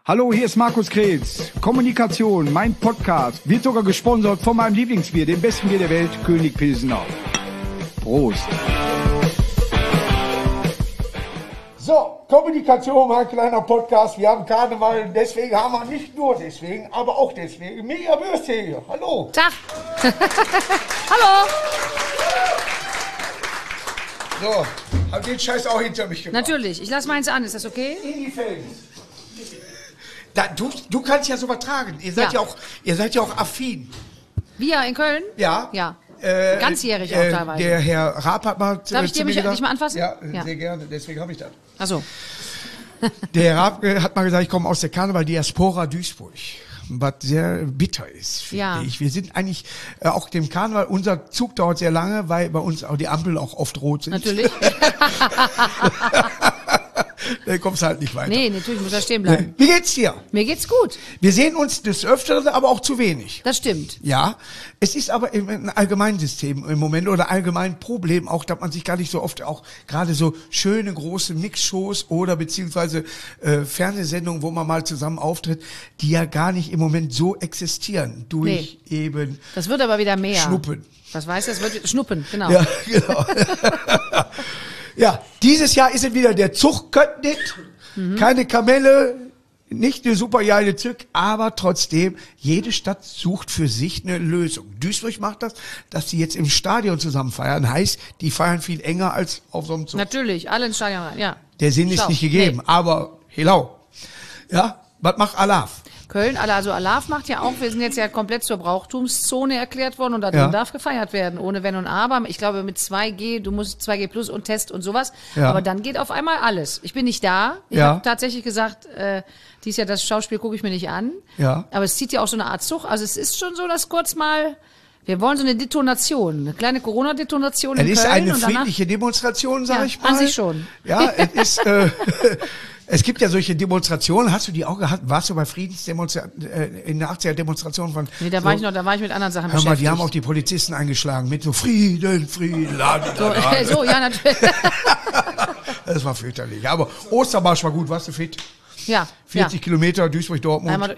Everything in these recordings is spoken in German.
Hallo, hier ist Markus Kretz. Kommunikation, mein Podcast, wird sogar gesponsert von meinem Lieblingsbier, dem besten Bier der Welt, König Pilsener. Prost. So, Kommunikation, mein kleiner Podcast. Wir haben Karneval, deswegen haben wir nicht nur deswegen, aber auch deswegen. Mega Birthday hier. Hallo. Tag. Hallo. So, hab den Scheiß auch hinter mich gebracht. Natürlich, ich lasse meins an, ist das okay? In die Felgen. Du kannst ja sowas tragen. Ihr seid ja auch affin. Wir in Köln? Ja. Ja. Ganzjährig auch teilweise. Der Herr Raab hat mal Darf ich dich mal anfassen? Ja, sehr gerne. Deswegen habe ich das. Ach so. Der Herr Raab hat mal gesagt, ich komme aus der Karneval-Diaspora Duisburg. Was sehr bitter ist, finde ich. Wir sind eigentlich auch dem Karneval, unser Zug dauert sehr lange, weil bei uns auch die Ampeln auch oft rot sind. Natürlich. Da kommst du halt nicht weiter. Nee, natürlich muss er stehen bleiben. Wie geht's dir? Mir geht's gut. Wir sehen uns des Öfteren, aber auch zu wenig. Das stimmt. Ja, es ist aber ein Allgemeinsystem im Moment oder allgemein Problem auch, dass man sich gar nicht so oft auch gerade so schöne große Mixshows oder beziehungsweise Fernsehsendungen, wo man mal zusammen auftritt, die ja gar nicht im Moment so existieren durch eben. Das wird aber wieder mehr. Schnuppen. Was weißt du? Das wird Schnuppen, genau. Ja, genau. Ja, dieses Jahr ist es wieder der Zuchtköttnit. Keine Kamelle, nicht eine super geile Zück, aber trotzdem, jede Stadt sucht für sich eine Lösung. Duisburg macht das, dass die jetzt im Stadion zusammen feiern. Heißt, die feiern viel enger als auf so einem Zug. Natürlich, alle ins Stadion rein, ja. Der Sinn ist nicht gegeben, aber helau. Ja, was macht Alaf? Köln, also Alaf macht ja auch, wir sind jetzt ja komplett zur Brauchtumszone erklärt worden und da drin darf gefeiert werden, ohne Wenn und Aber. Ich glaube mit 2G, du musst 2G plus und Test und sowas, aber dann geht auf einmal alles. Ich bin nicht da, ich habe tatsächlich gesagt, dies Jahr das Schauspiel gucke ich mir nicht an, aber es zieht ja auch so eine Art Zug, also es ist schon so, dass kurz mal, wir wollen so eine Detonation, eine kleine Corona-Detonation in Köln. Es ist eine friedliche Demonstration, sag ich mal. An sich schon. Ja, es ist... Es gibt ja solche Demonstrationen, hast du die auch gehabt? Warst du bei Friedensdemonstrationen, in der 80er Demonstration von... Nee, da war ich mit anderen Sachen beschäftigt. Hör mal, die haben auch die Polizisten eingeschlagen mit so Frieden, So, ja, natürlich. Das war fürchterlich. Aber Ostermarsch war gut, warst du fit? Ja. 40 Kilometer, Duisburg-Dortmund.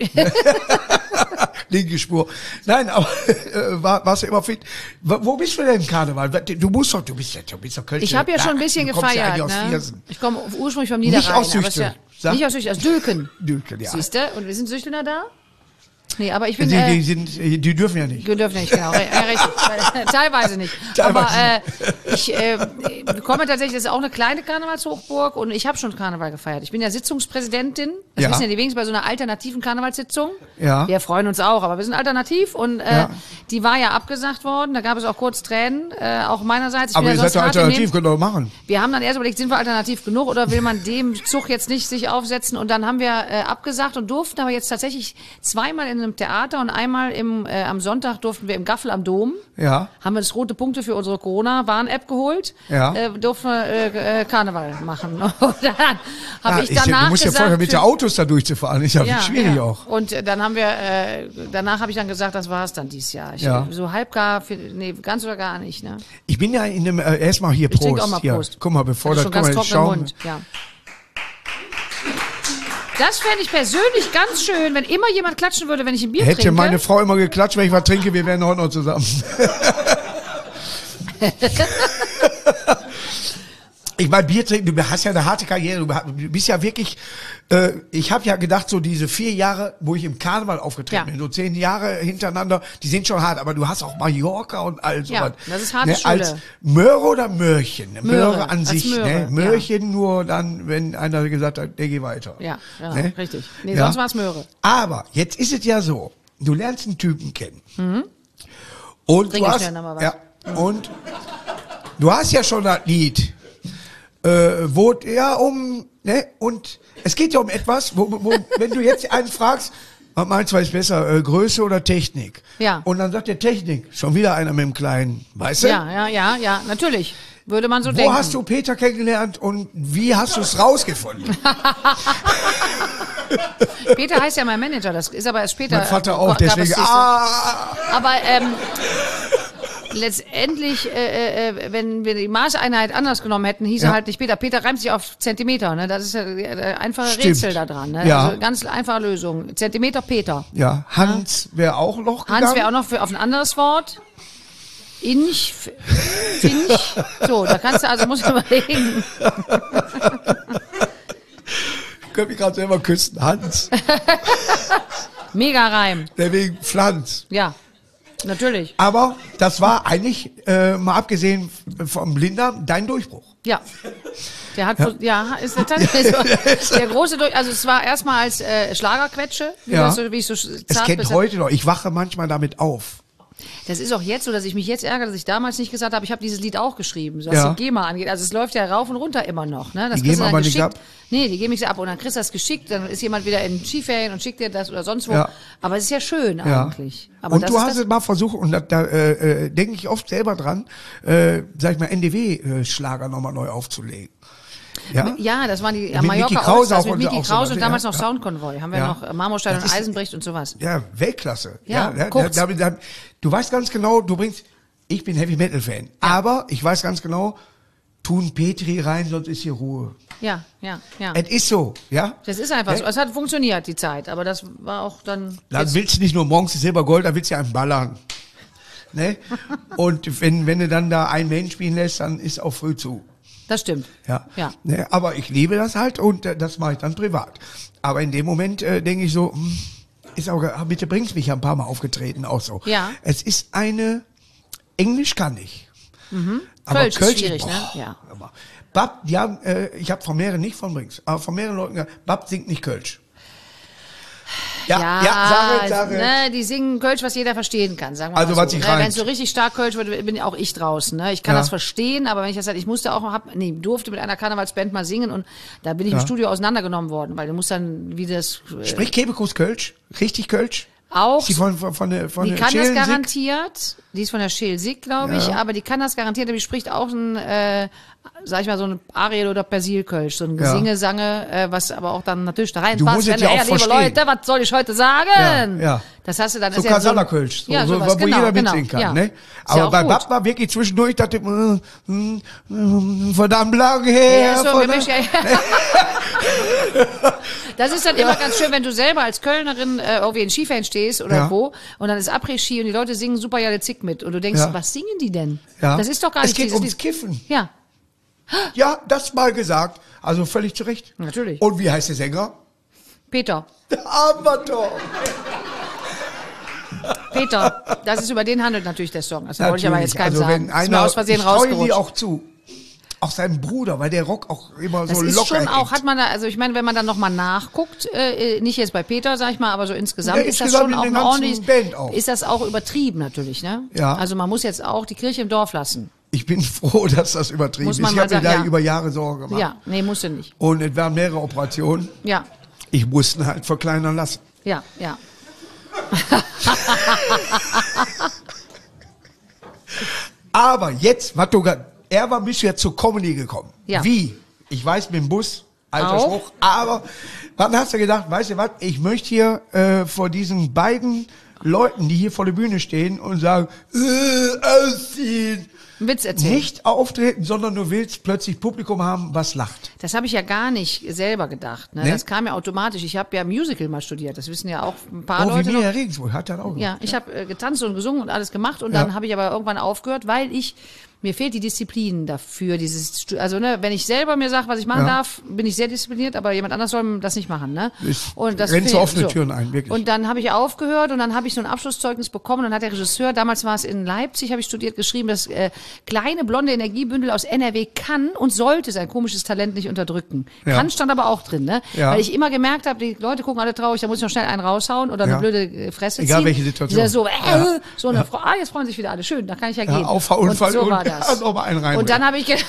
Linke Spur. Nein, aber warst du immer fit? Wo bist du denn im Karneval? Du bist doch Köln. Ich habe ja schon ein bisschen gefeiert. Ja ne? Ich komme ursprünglich vom Niederrhein. Nicht aus Süchte. Nicht aus Süchte, aus Dülken. Dülken, ja. Siehst du? Und wir sind Süchtelner da? Nee, aber ich bin... Die dürfen ja nicht. Die dürfen nicht, genau. Richtig. Teilweise nicht. Aber ich komme tatsächlich, das ist auch eine kleine Karnevalshochburg und ich habe schon Karneval gefeiert. Ich bin ja Sitzungspräsidentin. Das wissen ja die wenigsten bei so einer alternativen Karnevalssitzung. Ja. Wir freuen uns auch, aber wir sind alternativ und die war ja abgesagt worden. Da gab es auch kurz Tränen, auch meinerseits. Aber ihr seid doch alternativ, könnt ihr doch machen. Wir haben dann erst überlegt, sind wir alternativ genug oder will man dem Zug jetzt nicht sich aufsetzen? Und dann haben wir abgesagt und durften aber jetzt tatsächlich zweimal in einem Theater und einmal am Sonntag durften wir im Gaffel am Dom. Ja. Haben wir das rote Punkte für unsere Corona-Warn-App geholt. Ja. Durften wir Karneval machen. Und dann habe ich danach du musst ja vorher mit den Autos da durchzufahren. Ist ja schwierig auch. Und dann haben wir, danach habe ich dann gesagt, das war es dann dieses Jahr. So halbgar, ganz oder gar nicht. Ne? Ich bin ja in dem, erstmal hier Prost. Ich trinke auch mal Prost. Hier, guck mal, bevor das ganz trockenen Mund. Ja. Das fände ich persönlich ganz schön, wenn immer jemand klatschen würde, wenn ich ein Bier trinke. Hätte meine Frau immer geklatscht, wenn ich was trinke, wir wären heute noch zusammen. Ich meine, Bier trinken, du hast ja eine harte Karriere, du bist ja wirklich, ich habe ja gedacht, so diese 4 Jahre, wo ich im Karneval aufgetreten bin, so 10 Jahre hintereinander, die sind schon hart, aber du hast auch Mallorca und all sowas. Ja, das ist harte Schule. Als Möhre oder Möhrchen? Möhre an sich, Möhre, ne? Möhrchen nur dann, wenn einer gesagt hat, der geht weiter. Ja, genau, ne? Richtig. Nee, sonst war es Möhre. Aber jetzt ist es ja so, du lernst einen Typen kennen. Und du hast, und du hast ja schon das Lied, wo und es geht ja um etwas, wo wenn du jetzt einen fragst, was meinst du, was ist besser, Größe oder Technik? Ja. Und dann sagt der Technik, schon wieder einer mit dem Kleinen, weißt du? Ja, natürlich. Würde man so denken. Wo hast du Peter kennengelernt und wie hast du es rausgefunden? Peter heißt ja mein Manager, das ist aber erst später. Mein Vater auch, deswegen. Aber letztendlich, wenn wir die Maßeinheit anders genommen hätten, hieß er halt nicht Peter. Peter reimt sich auf Zentimeter, ne? Das ist ja einfache Rätsel da dran, ne? Ja. Also ganz einfache Lösung. Zentimeter Peter. Ja, Hans wäre auch noch gegangen. Hans wäre auch noch auf ein anderes Wort. Finch. So, da kannst du, also musst du überlegen. Ich könnte mich gerade selber küssen. Hans. Mega Reim. Deswegen Pflanz. Ja, natürlich. Aber das war eigentlich, mal abgesehen vom Blinddarm, dein Durchbruch. Ja. Der hat, ist tatsächlich so. Der große also es war erstmal als Schlagerquetsche, wie ich so es zart kennt heute noch. Ich wache manchmal damit auf. Das ist auch jetzt so, dass ich mich jetzt ärgere, dass ich damals nicht gesagt habe, ich habe dieses Lied auch geschrieben, so was die GEMA angeht. Also es läuft ja rauf und runter immer noch. Ne? Das die geben aber nicht ab? Nee, die geben nicht ab. Und dann kriegst du das geschickt, dann ist jemand wieder in Skiferien und schickt dir das oder sonst wo. Ja. Aber es ist ja schön eigentlich. Aber und du hast es mal versucht, und da denke ich oft selber dran, sag ich mal, NDW-Schlager nochmal neu aufzulegen. Ja, das waren die Mallorca Krause mit Micky Krause und damals noch Soundkonvoi. Haben wir noch Marmorstein und Eisenbricht und sowas. Ja, Weltklasse. Ja, du weißt ganz genau, ich bin Heavy-Metal-Fan, aber ich weiß ganz genau, tun Petri rein, sonst ist hier Ruhe. Ja. Es ist so, ja. Das ist einfach so. Es hat funktioniert, die Zeit, aber das war auch dann... Dann willst du nicht nur morgens Silber, Gold, dann willst du ja einen ballern. Ne? Und wenn du dann da einen Mensch spielen lässt, dann ist auch früh zu. Das stimmt. Ja. Ne, aber ich liebe das halt und das mache ich dann privat. Aber in dem Moment denke ich so, ist auch, bitte bringst mich ja ein paar Mal aufgetreten, auch so. Ja. Es ist Englisch kann ich. Aber Kölsch ist schwierig, ne? Ja. Bab, ich habe von mehreren, nicht von Brings, aber von mehreren Leuten gesagt, Bab singt nicht Kölsch. Sag. Ne, die singen Kölsch, was jeder verstehen kann, sagen wir also, mal was so. ich reimt. Wenn es so richtig stark Kölsch wird, bin auch ich draußen. Ne? Ich kann das verstehen, aber wenn ich das halt, ich durfte mit einer Karnevalsband mal singen und da bin ich im Studio auseinandergenommen worden, weil du musst dann, wie das... Spricht Kebekus Kölsch? Richtig Kölsch? Auch. Die von der kann das garantiert. Die ist von der Scheel-Sick, glaube ich, aber die kann das garantiert, aber die spricht auch sag ich mal, so ein Ariel- oder Persil-Kölsch, so ein Gesinge-Sange, was aber auch dann natürlich da reinpasst. Liebe Leute, was soll ich heute sagen? Ja. Das hast du dann. So Kasala-Kölsch, wo jeder mitsingen kann. Ne? Aber ja bei Bab war wirklich zwischendurch, dachte ich, verdammt lang her. Das ist dann immer ganz schön, wenn du selber als Kölnerin irgendwie in Skiferien stehst oder wo und dann ist Après-Ski und die Leute singen super Jale Zick mit und du denkst, was singen die denn? Ja. Das ist doch gar nicht... Es geht ums Kiffen. Ja. Ja, das mal gesagt. Also völlig zu Recht. Natürlich. Und wie heißt der Sänger? Peter. Aber doch. Peter. Das ist über den handelt natürlich der Song. Das wollte ich aber jetzt keinem sagen. Wenn einer, ist mir aus Versehen rausgerutscht. Ich auch zu. Auch seinem Bruder, weil der Rock auch immer das so ist locker schon hängt. auch, hat man da, also ich meine, wenn man dann nochmal nachguckt, nicht jetzt bei Peter, sag ich mal, aber so insgesamt ist das schon auch ein ordentliches, ist das auch übertrieben natürlich, ne? Ja. Also man muss jetzt auch die Kirche im Dorf lassen. Ich bin froh, dass das übertrieben ist. Ich habe mir da über Jahre Sorgen gemacht. Ja, nee, musst du nicht. Und es waren mehrere Operationen. Ja. Ich musste ihn halt verkleinern lassen. Ja. Aber jetzt, er war bisher zur Comedy gekommen. Ja. Wie? Ich weiß, mit dem Bus, alter Spruch. Aber wann hast du gedacht, weißt du was, ich möchte hier vor diesen beiden Leuten, die hier vor der Bühne stehen und sagen, ausziehen. Witz erzählen. Nicht auftreten, sondern du willst plötzlich Publikum haben, was lacht. Das habe ich ja gar nicht selber gedacht. Ne? Das kam ja automatisch. Ich habe ja Musical mal studiert. Das wissen ja auch ein paar Leute. Wie Mia Regensburg hat das auch gemacht. Ja, ich habe getanzt und gesungen und alles gemacht und dann habe ich aber irgendwann aufgehört, weil mir fehlt die Disziplin dafür. Also wenn ich selber mir sage, was ich machen darf, bin ich sehr diszipliniert, aber jemand anders soll das nicht machen. Ne? Und das rennst du offene Türen ein, wirklich. Und dann habe ich aufgehört und dann habe ich so ein Abschlusszeugnis bekommen und dann hat der Regisseur, damals war es in Leipzig, habe ich studiert, geschrieben, dass kleine blonde Energiebündel aus NRW kann und sollte sein komisches Talent nicht unterdrücken. Kann stand aber auch drin, ne? Weil ich immer gemerkt habe, die Leute gucken alle traurig, da muss ich noch schnell einen raushauen oder eine blöde Fresse ziehen. Egal welche Situation. So eine Frau, jetzt freuen sich wieder alle, schön, da kann ich ja gehen. Auffahrunfall und so war das. Noch mal einen rein. Und dann habe ich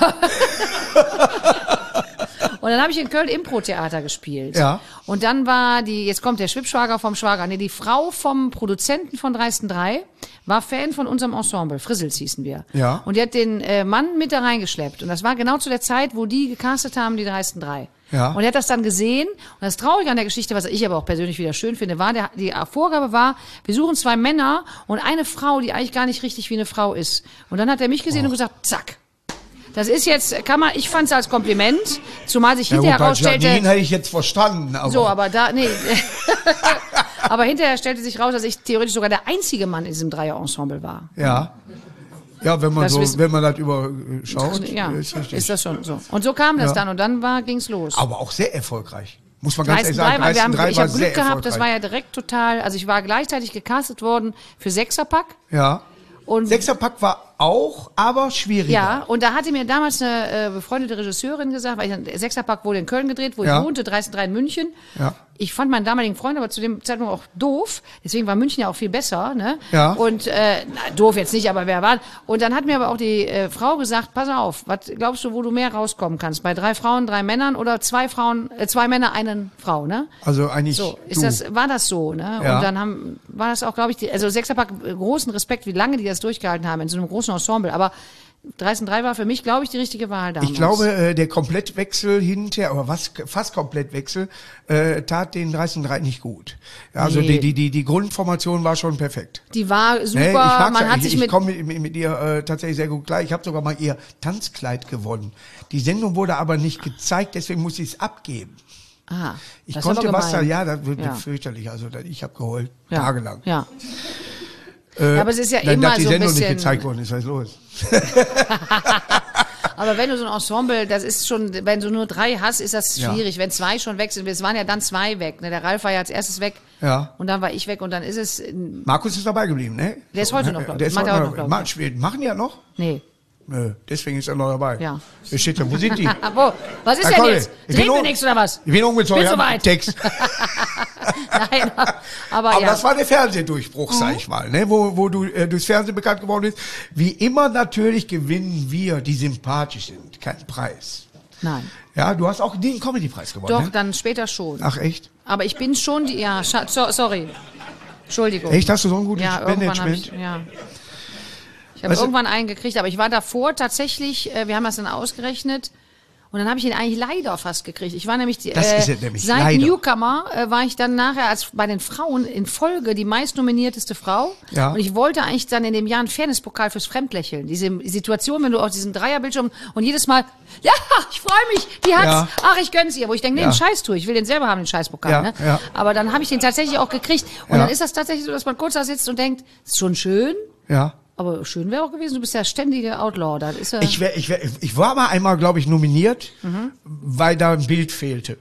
in Köln Impro-Theater gespielt. Ja. Und dann war jetzt kommt der Schwippschwager vom Schwager, die Frau vom Produzenten von Dreisten 3 war Fan von unserem Ensemble, Frissels hießen wir. Ja. Und die hat den Mann mit da reingeschleppt. Und das war genau zu der Zeit, wo die gecastet haben, die Dreisten 3. Ja. Und er hat das dann gesehen. Und das Traurige an der Geschichte, was ich aber auch persönlich wieder schön finde, war, die Vorgabe war, wir suchen 2 Männer und eine Frau, die eigentlich gar nicht richtig wie eine Frau ist. Und dann hat er mich gesehen und gesagt, zack. Das ist jetzt, ich fand es als Kompliment, zumal sich hinterher herausstellte. Janine hätte ich jetzt verstanden. Aber so, aber nee. Aber hinterher stellte sich raus, dass ich theoretisch sogar der einzige Mann in diesem Dreier-Ensemble war. Ja. Ja, wenn man das überschaut, ja, ist das schon so. Und so kam das dann und dann ging's los. Aber auch sehr erfolgreich. Muss man ganz ehrlich sagen. Ich habe Glück gehabt, das war ja direkt total, also ich war gleichzeitig gecastet worden für Sechserpack. Ja. Und Sechserpack war auch, aber schwieriger. Ja, und da hatte mir damals eine befreundete Regisseurin gesagt, weil Sechserpack wurde in Köln gedreht, wo ich wohnte, 3 in München. Ja. Ich fand meinen damaligen Freund aber zu dem Zeitpunkt auch doof. Deswegen war München ja auch viel besser, ne? Ja. Und, doof jetzt nicht, aber wer war? Und dann hat mir aber auch die Frau gesagt, pass auf, was glaubst du, wo du mehr rauskommen kannst? Bei 3 Frauen, 3 Männern oder 2 Männer, 1 Frau, ne? Also eigentlich so, war das so, ne? Ja. Und dann war das auch, glaube ich, also Sechserpack, großen Respekt, wie lange die das durchgehalten haben in so einem großen Ensemble, aber 3 war für mich, glaube ich, die richtige Wahl damals. Ich glaube, der Komplettwechsel hinterher, aber fast Komplettwechsel, tat den 3 nicht gut. Ja, also die Grundformation war schon perfekt. Die war super, ich komme mit ihr tatsächlich sehr gut klar. Ich habe sogar mal ihr Tanzkleid gewonnen. Die Sendung wurde aber nicht gezeigt, deswegen musste ich es abgeben. Ah, ich konnte was da, das wird fürchterlich, also ich habe geheult, tagelang. Ja. Ja, aber es ist ja immer die so ein Sendung bisschen... nicht gezeigt worden ist, was ist los? Aber wenn du so ein Ensemble, das ist schon, wenn du nur 3 hast, ist das schwierig. Ja. Wenn 2 schon weg sind, es waren ja dann 2 weg. Ne? Der Ralf war ja als erstes weg. Ja. Und dann war ich weg und dann ist es... Markus ist dabei geblieben, ne? Der ist heute noch, glaube ich. Machen die ja noch? Nee. Nö, deswegen ist er noch dabei. Ja. Steht da, wo sind die? Wo? Was ist denn jetzt? Drehen wir nichts oder was? Ich bin umgezogen, so weit. Text. Nein, aber das war der Fernsehdurchbruch, sag ich mal, ne? Wo du durchs Fernsehen bekannt geworden bist. Wie immer natürlich gewinnen wir, die sympathisch sind, keinen Preis. Nein. Ja, du hast auch den Comedy-Preis gewonnen. Doch, ne? Dann später schon. Ach, echt? Aber ich bin schon sorry. Entschuldigung. Echt, hast du so ein gutes Management? Ich habe irgendwann einen gekriegt, aber ich war davor tatsächlich, wir haben das dann ausgerechnet, und dann habe ich ihn eigentlich leider fast gekriegt. Ich war nämlich, seit leider. Newcomer war ich dann nachher als bei den Frauen in Folge die meistnominierteste Frau. Ja. Und ich wollte eigentlich dann in dem Jahr einen Fairness-Pokal fürs Fremdlächeln. Diese Situation, wenn du auf diesem Dreierbildschirm und jedes Mal, ja, ich freue mich, die hat's, ach, ich gönn's ihr. Wo ich denke, nee, den Scheiß tue ich will den selber haben, den Scheißpokal. Ne? Ja. Aber dann habe ich den tatsächlich auch gekriegt. Und dann ist das tatsächlich so, dass man kurz da sitzt und denkt, ist schon schön. Ja. Aber schön wäre auch gewesen, du bist ja ständige Outlaw. Das ist ja ich war mal einmal, glaube ich, nominiert, weil da ein Bild fehlte.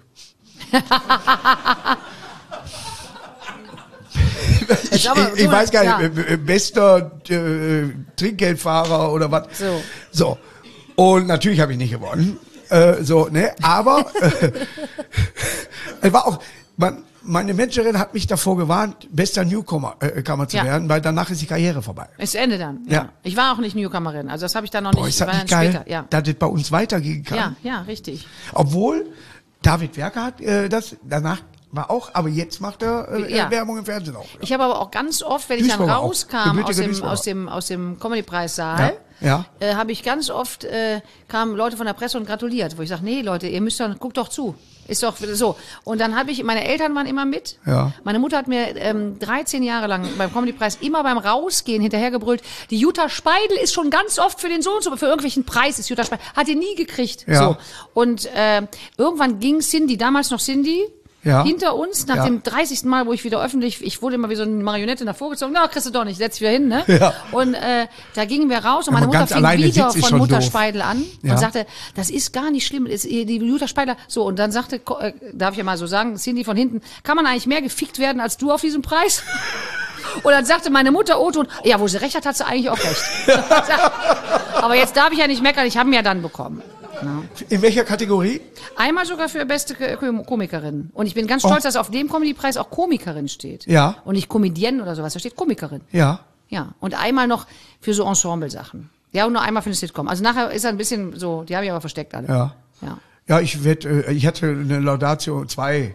ich weiß gar nicht, bester Trinkgeldfahrer oder was. So. Und natürlich habe ich nicht gewonnen. Aber es war auch... Meine Managerin hat mich davor gewarnt, bester Newcomer zu werden, weil danach ist die Karriere vorbei. Ist Ende dann. Ja. Ich war auch nicht Newcomerin, also das habe ich dann noch nicht. Ist das nicht geil, später, dass das bei uns weitergehen kann? Ja, richtig. Obwohl David Werker hat das danach war auch, aber jetzt macht er Werbung im Fernsehen auch. Ja. Ich habe aber auch ganz oft, wenn ich dann rauskam aus dem Comedy-Preissaal, habe ich ganz oft kamen Leute von der Presse und gratuliert, wo ich sage, nee Leute, ihr müsst dann guckt doch zu. Ist doch so. Und dann meine Eltern waren immer mit. Ja. Meine Mutter hat mir 13 Jahre lang beim Comedy-Preis immer beim Rausgehen hinterhergebrüllt, die Jutta Speidel ist schon ganz oft für den Sohn, für irgendwelchen Preis ist Jutta Speidel, hat die nie gekriegt. Ja. So. Und irgendwann ging Cindy, damals noch Cindy, hinter uns, nach dem 30. Mal, wo ich wieder öffentlich, ich wurde immer wie so eine Marionette davor gezogen, na, kriegst du doch nicht, setz dich wieder hin, ne? Ja. Und da gingen wir raus und meine Mutter fing wieder von Mutter Speidel an und sagte, das ist gar nicht schlimm, die Jutta Speidel, so, und dann sagte, darf ich ja mal so sagen, Cindy von hinten, kann man eigentlich mehr gefickt werden als du auf diesem Preis? Und dann sagte meine Mutter Otto, ja, wo sie recht hat sie eigentlich auch recht. Aber jetzt darf ich ja nicht meckern, ich habe ihn ja dann bekommen. Ja. In welcher Kategorie? Einmal sogar für beste Komikerin. Und ich bin ganz stolz, dass auf dem Comedy-Preis auch Komikerin steht. Ja. Und nicht Comedienne oder sowas, da steht Komikerin. Ja. Ja. Und einmal noch für so Ensemble-Sachen. Ja, und nur einmal für eine Sitcom. Also nachher ist er ein bisschen so, die habe ich aber versteckt alle. Ja. Ja. Ja, ich hatte eine Laudatio 2,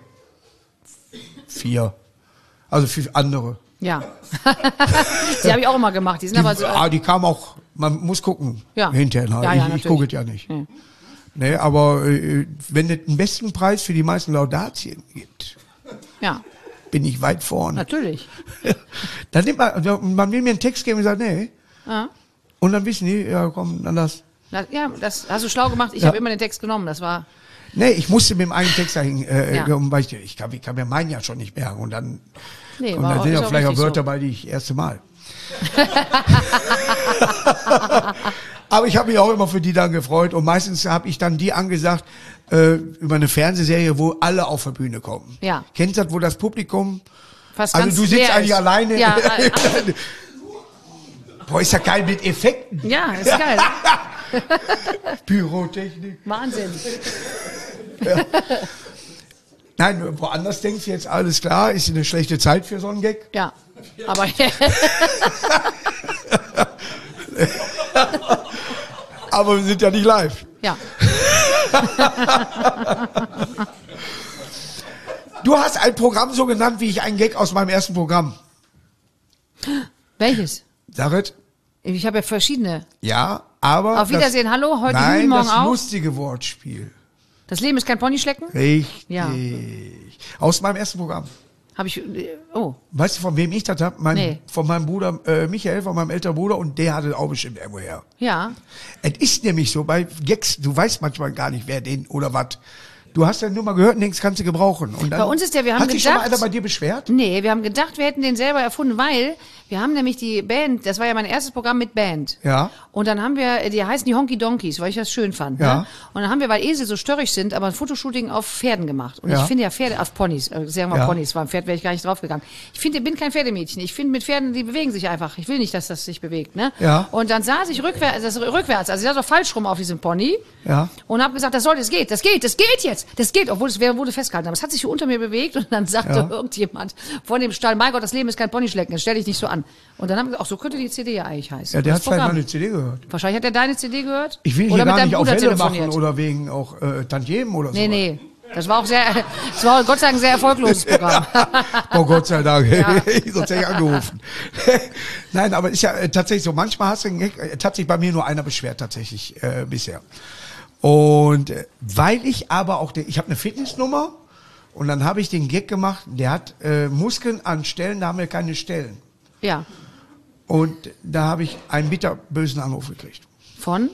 4. Also für andere. Ja. Die habe ich auch immer gemacht. Die sind aber so. Die kam auch, man muss gucken. Ja. Hinterher. Ja, ich gucke es ja nicht. Ja. Ne, aber wenn es einen besten Preis für die meisten Laudatien gibt, bin ich weit vorne. Natürlich. Dann nimmt man will mir einen Text geben und sagt, nee. Ja. Und dann wissen die, ja komm, dann das. Ja, das hast du schlau gemacht. Ich habe immer den Text genommen. Das war... Nee, ich musste mit dem eigenen Text dahin, weil ich kann mir meinen ja schon nicht merken. Und dann, sind ja vielleicht auch Wörter bei, die ich das erste Mal. Aber ich habe mich auch immer für die dann gefreut. Und meistens habe ich dann die angesagt, über eine Fernsehserie, wo alle auf der Bühne kommen. Ja. Kennst du das, wo das Publikum... Fast also du sitzt eigentlich alleine. Ja, boah, ist ja geil mit Effekten. Ja, ist geil. Pyrotechnik. Wahnsinn. Ja. Nein, woanders denkst du jetzt, alles klar, ist eine schlechte Zeit für so einen Gag. Ja, aber... Aber wir sind ja nicht live. Ja. Du hast ein Programm so genannt, wie ich einen Gag aus meinem ersten Programm. Welches? Sag es. Ich habe ja verschiedene. Ja, aber... Auf Wiedersehen, hallo, heute nein, morgen das auch. lustige Wortspiel. Das Leben ist kein Ponyschlecken? Richtig. Ja. Aus meinem ersten Programm. Habe ich... Oh. Weißt du, von wem ich das habe? Von meinem Bruder Michael, von meinem älteren Bruder, und der hatte auch bestimmt irgendwoher. Ja. Es ist nämlich so, bei Gags, du weißt manchmal gar nicht, wer den oder was. Du hast ja nur mal gehört und denkst, kannst du gebrauchen. Und dann bei uns ist der, wir haben hat sich gedacht... schon mal einer bei dir beschwert? Nee, wir haben gedacht, wir hätten den selber erfunden, weil wir haben nämlich die Band, das war ja mein erstes Programm mit Band. Ja. Und dann haben wir, die heißen die Honky Donkeys, weil ich das schön fand. Ja. Ne? Und dann haben wir, weil Esel so störrig sind, aber ein Fotoshooting auf Pferden gemacht. Und ich finde ja Pferde, auf Ponys, sagen wir Ponys, war ein Pferd, wäre ich gar nicht draufgegangen. Ich bin kein Pferdemädchen. Ich finde mit Pferden, die bewegen sich einfach. Ich will nicht, dass das sich bewegt. Ne? Ja. Und dann saß ich rückwärts, also ich saß doch falsch rum auf diesem Pony. Ja. Und habe gesagt, das geht jetzt. Das geht, obwohl es wurde festgehalten. Aber es hat sich so unter mir bewegt und dann sagte irgendjemand von dem Stall, mein Gott, das Leben ist kein Ponyschlecken, das stell dich nicht so an. Und dann haben wir gesagt, ach, so könnte die CD ja eigentlich heißen. Ja, der hat vielleicht meine CD gehört. Wahrscheinlich hat er deine CD gehört. Ich will hier gar nicht auf Welle machen oder wegen auch Tantiemen oder so. Nee. Das war Gott sei Dank ein sehr erfolgloses Programm. Oh Gott sei Dank, sonst hätte ich angerufen. Nein, aber ist ja tatsächlich so, manchmal hat sich bei mir nur einer beschwert tatsächlich bisher. Und weil ich aber auch, ich habe eine Fitnessnummer und dann habe ich den Gag gemacht, der hat Muskeln an Stellen, da haben wir keine Stellen. Ja. Und da habe ich einen bitterbösen Anruf gekriegt. Von?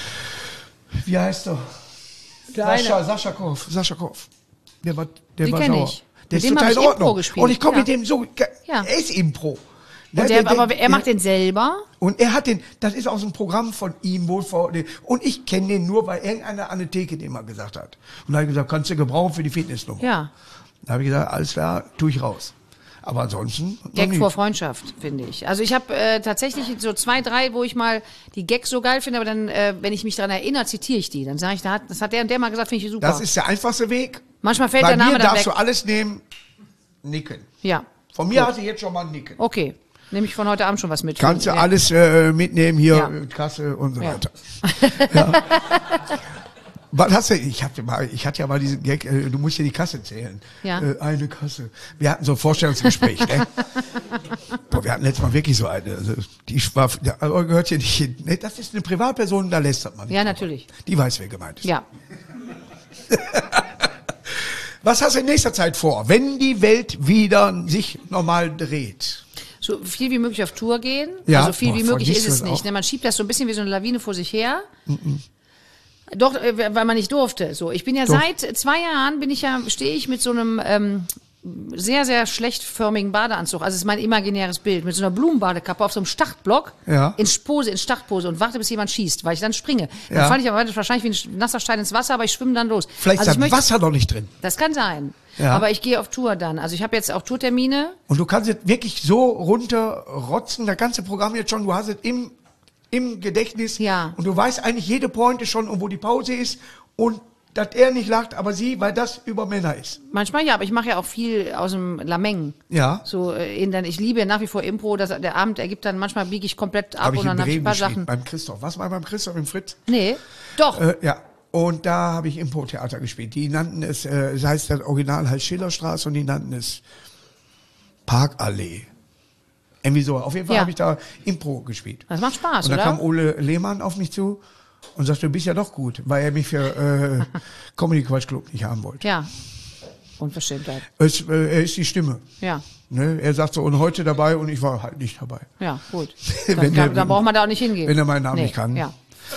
Wie heißt er? Sascha Koff. Der war kenne sauer. ich. Der ist total in Ordnung. Und ich komme mit dem so, er ist Impro. Aber er macht den selber? Und er hat das ist aus einem Programm von ihm wohl und ich kenne den nur, weil irgendeiner an der Theke den mal gesagt hat. Und da habe ich gesagt, kannst du gebrauchen für die Fitnessnummer. Ja. Da habe ich gesagt, alles klar, tue ich raus. Aber ansonsten... Gag vor Freundschaft, finde ich. Also ich habe tatsächlich so 2, 3, wo ich mal die Gags so geil finde, aber dann, wenn ich mich daran erinnere, zitiere ich die. Dann sage ich, das hat der und der mal gesagt, finde ich super. Das ist der einfachste Weg. Manchmal fällt der Name dann weg. Darfst du alles nehmen, nicken. Ja. Von mir hast du jetzt schon mal nicken. Okay. Nehme ich von heute Abend schon was mit. Kannst du alles mitnehmen, hier, Kasse und so weiter. Ja. Was hast du? Ich hatte ja mal diesen Gag, du musst dir die Kasse zählen. Ja. Eine Kasse. Wir hatten so ein Vorstellungsgespräch, ne? Boah, wir hatten letztes Mal wirklich so eine. Also, die war, gehört hier nicht hin. Nee, das ist eine Privatperson, da lästert man nicht. Ja, natürlich. Die weiß, wer gemeint ist. Ja. Was hast du in nächster Zeit vor, wenn die Welt wieder sich normal dreht? So viel wie möglich auf Tour gehen. Ja. Also viel wie möglich ist es nicht. Ne? Man schiebt das so ein bisschen wie so eine Lawine vor sich her. Doch, weil man nicht durfte. So, ich bin ja seit 2 Jahren stehe ich mit so einem sehr, sehr schlechtförmigen Badeanzug. Also es ist mein imaginäres Bild. Mit so einer Blumenbadekappe auf so einem Startblock in Startpose und warte, bis jemand schießt, weil ich dann springe. Dann falle ich aber wahrscheinlich wie ein nasser Stein ins Wasser, aber ich schwimme dann los. Vielleicht ist das Wasser noch nicht drin. Das kann sein. Ja. Aber ich gehe auf Tour dann. Also ich habe jetzt auch Tourtermine. Und du kannst jetzt wirklich so runterrotzen, das ganze Programm jetzt schon, du hast es im Gedächtnis. Ja. Und du weißt eigentlich jede Pointe schon, und wo die Pause ist und dass er nicht lacht, aber sie, weil das über Männer ist. Manchmal ja, aber ich mache ja auch viel aus dem Lameng. Ja. So, ich liebe nach wie vor Impro, der Abend ergibt dann, manchmal biege ich komplett ab und dann habe ich ein paar Sachen. Beim Christoph. Was war beim Christoph im Fritz? Nee, doch. Ja. Und da habe ich Impro-Theater gespielt. Die nannten es, das heißt, das Original heißt Schillerstraße und die nannten es Parkallee. Irgendwie so. Auf jeden Fall habe ich da Impro gespielt. Das macht Spaß, oder? Und oder? da kam Ole Lehmann auf mich zu und sagte, du bist ja doch gut, weil er mich für Comedy Quatsch Club nicht haben wollte. Ja, Unverschämtheit. Er ist die Stimme. Ja. Ne? Er sagt so, und heute dabei und ich war halt nicht dabei. Ja, gut. Dann braucht man da auch nicht hingehen. Wenn er meinen Namen nicht kann. Ja.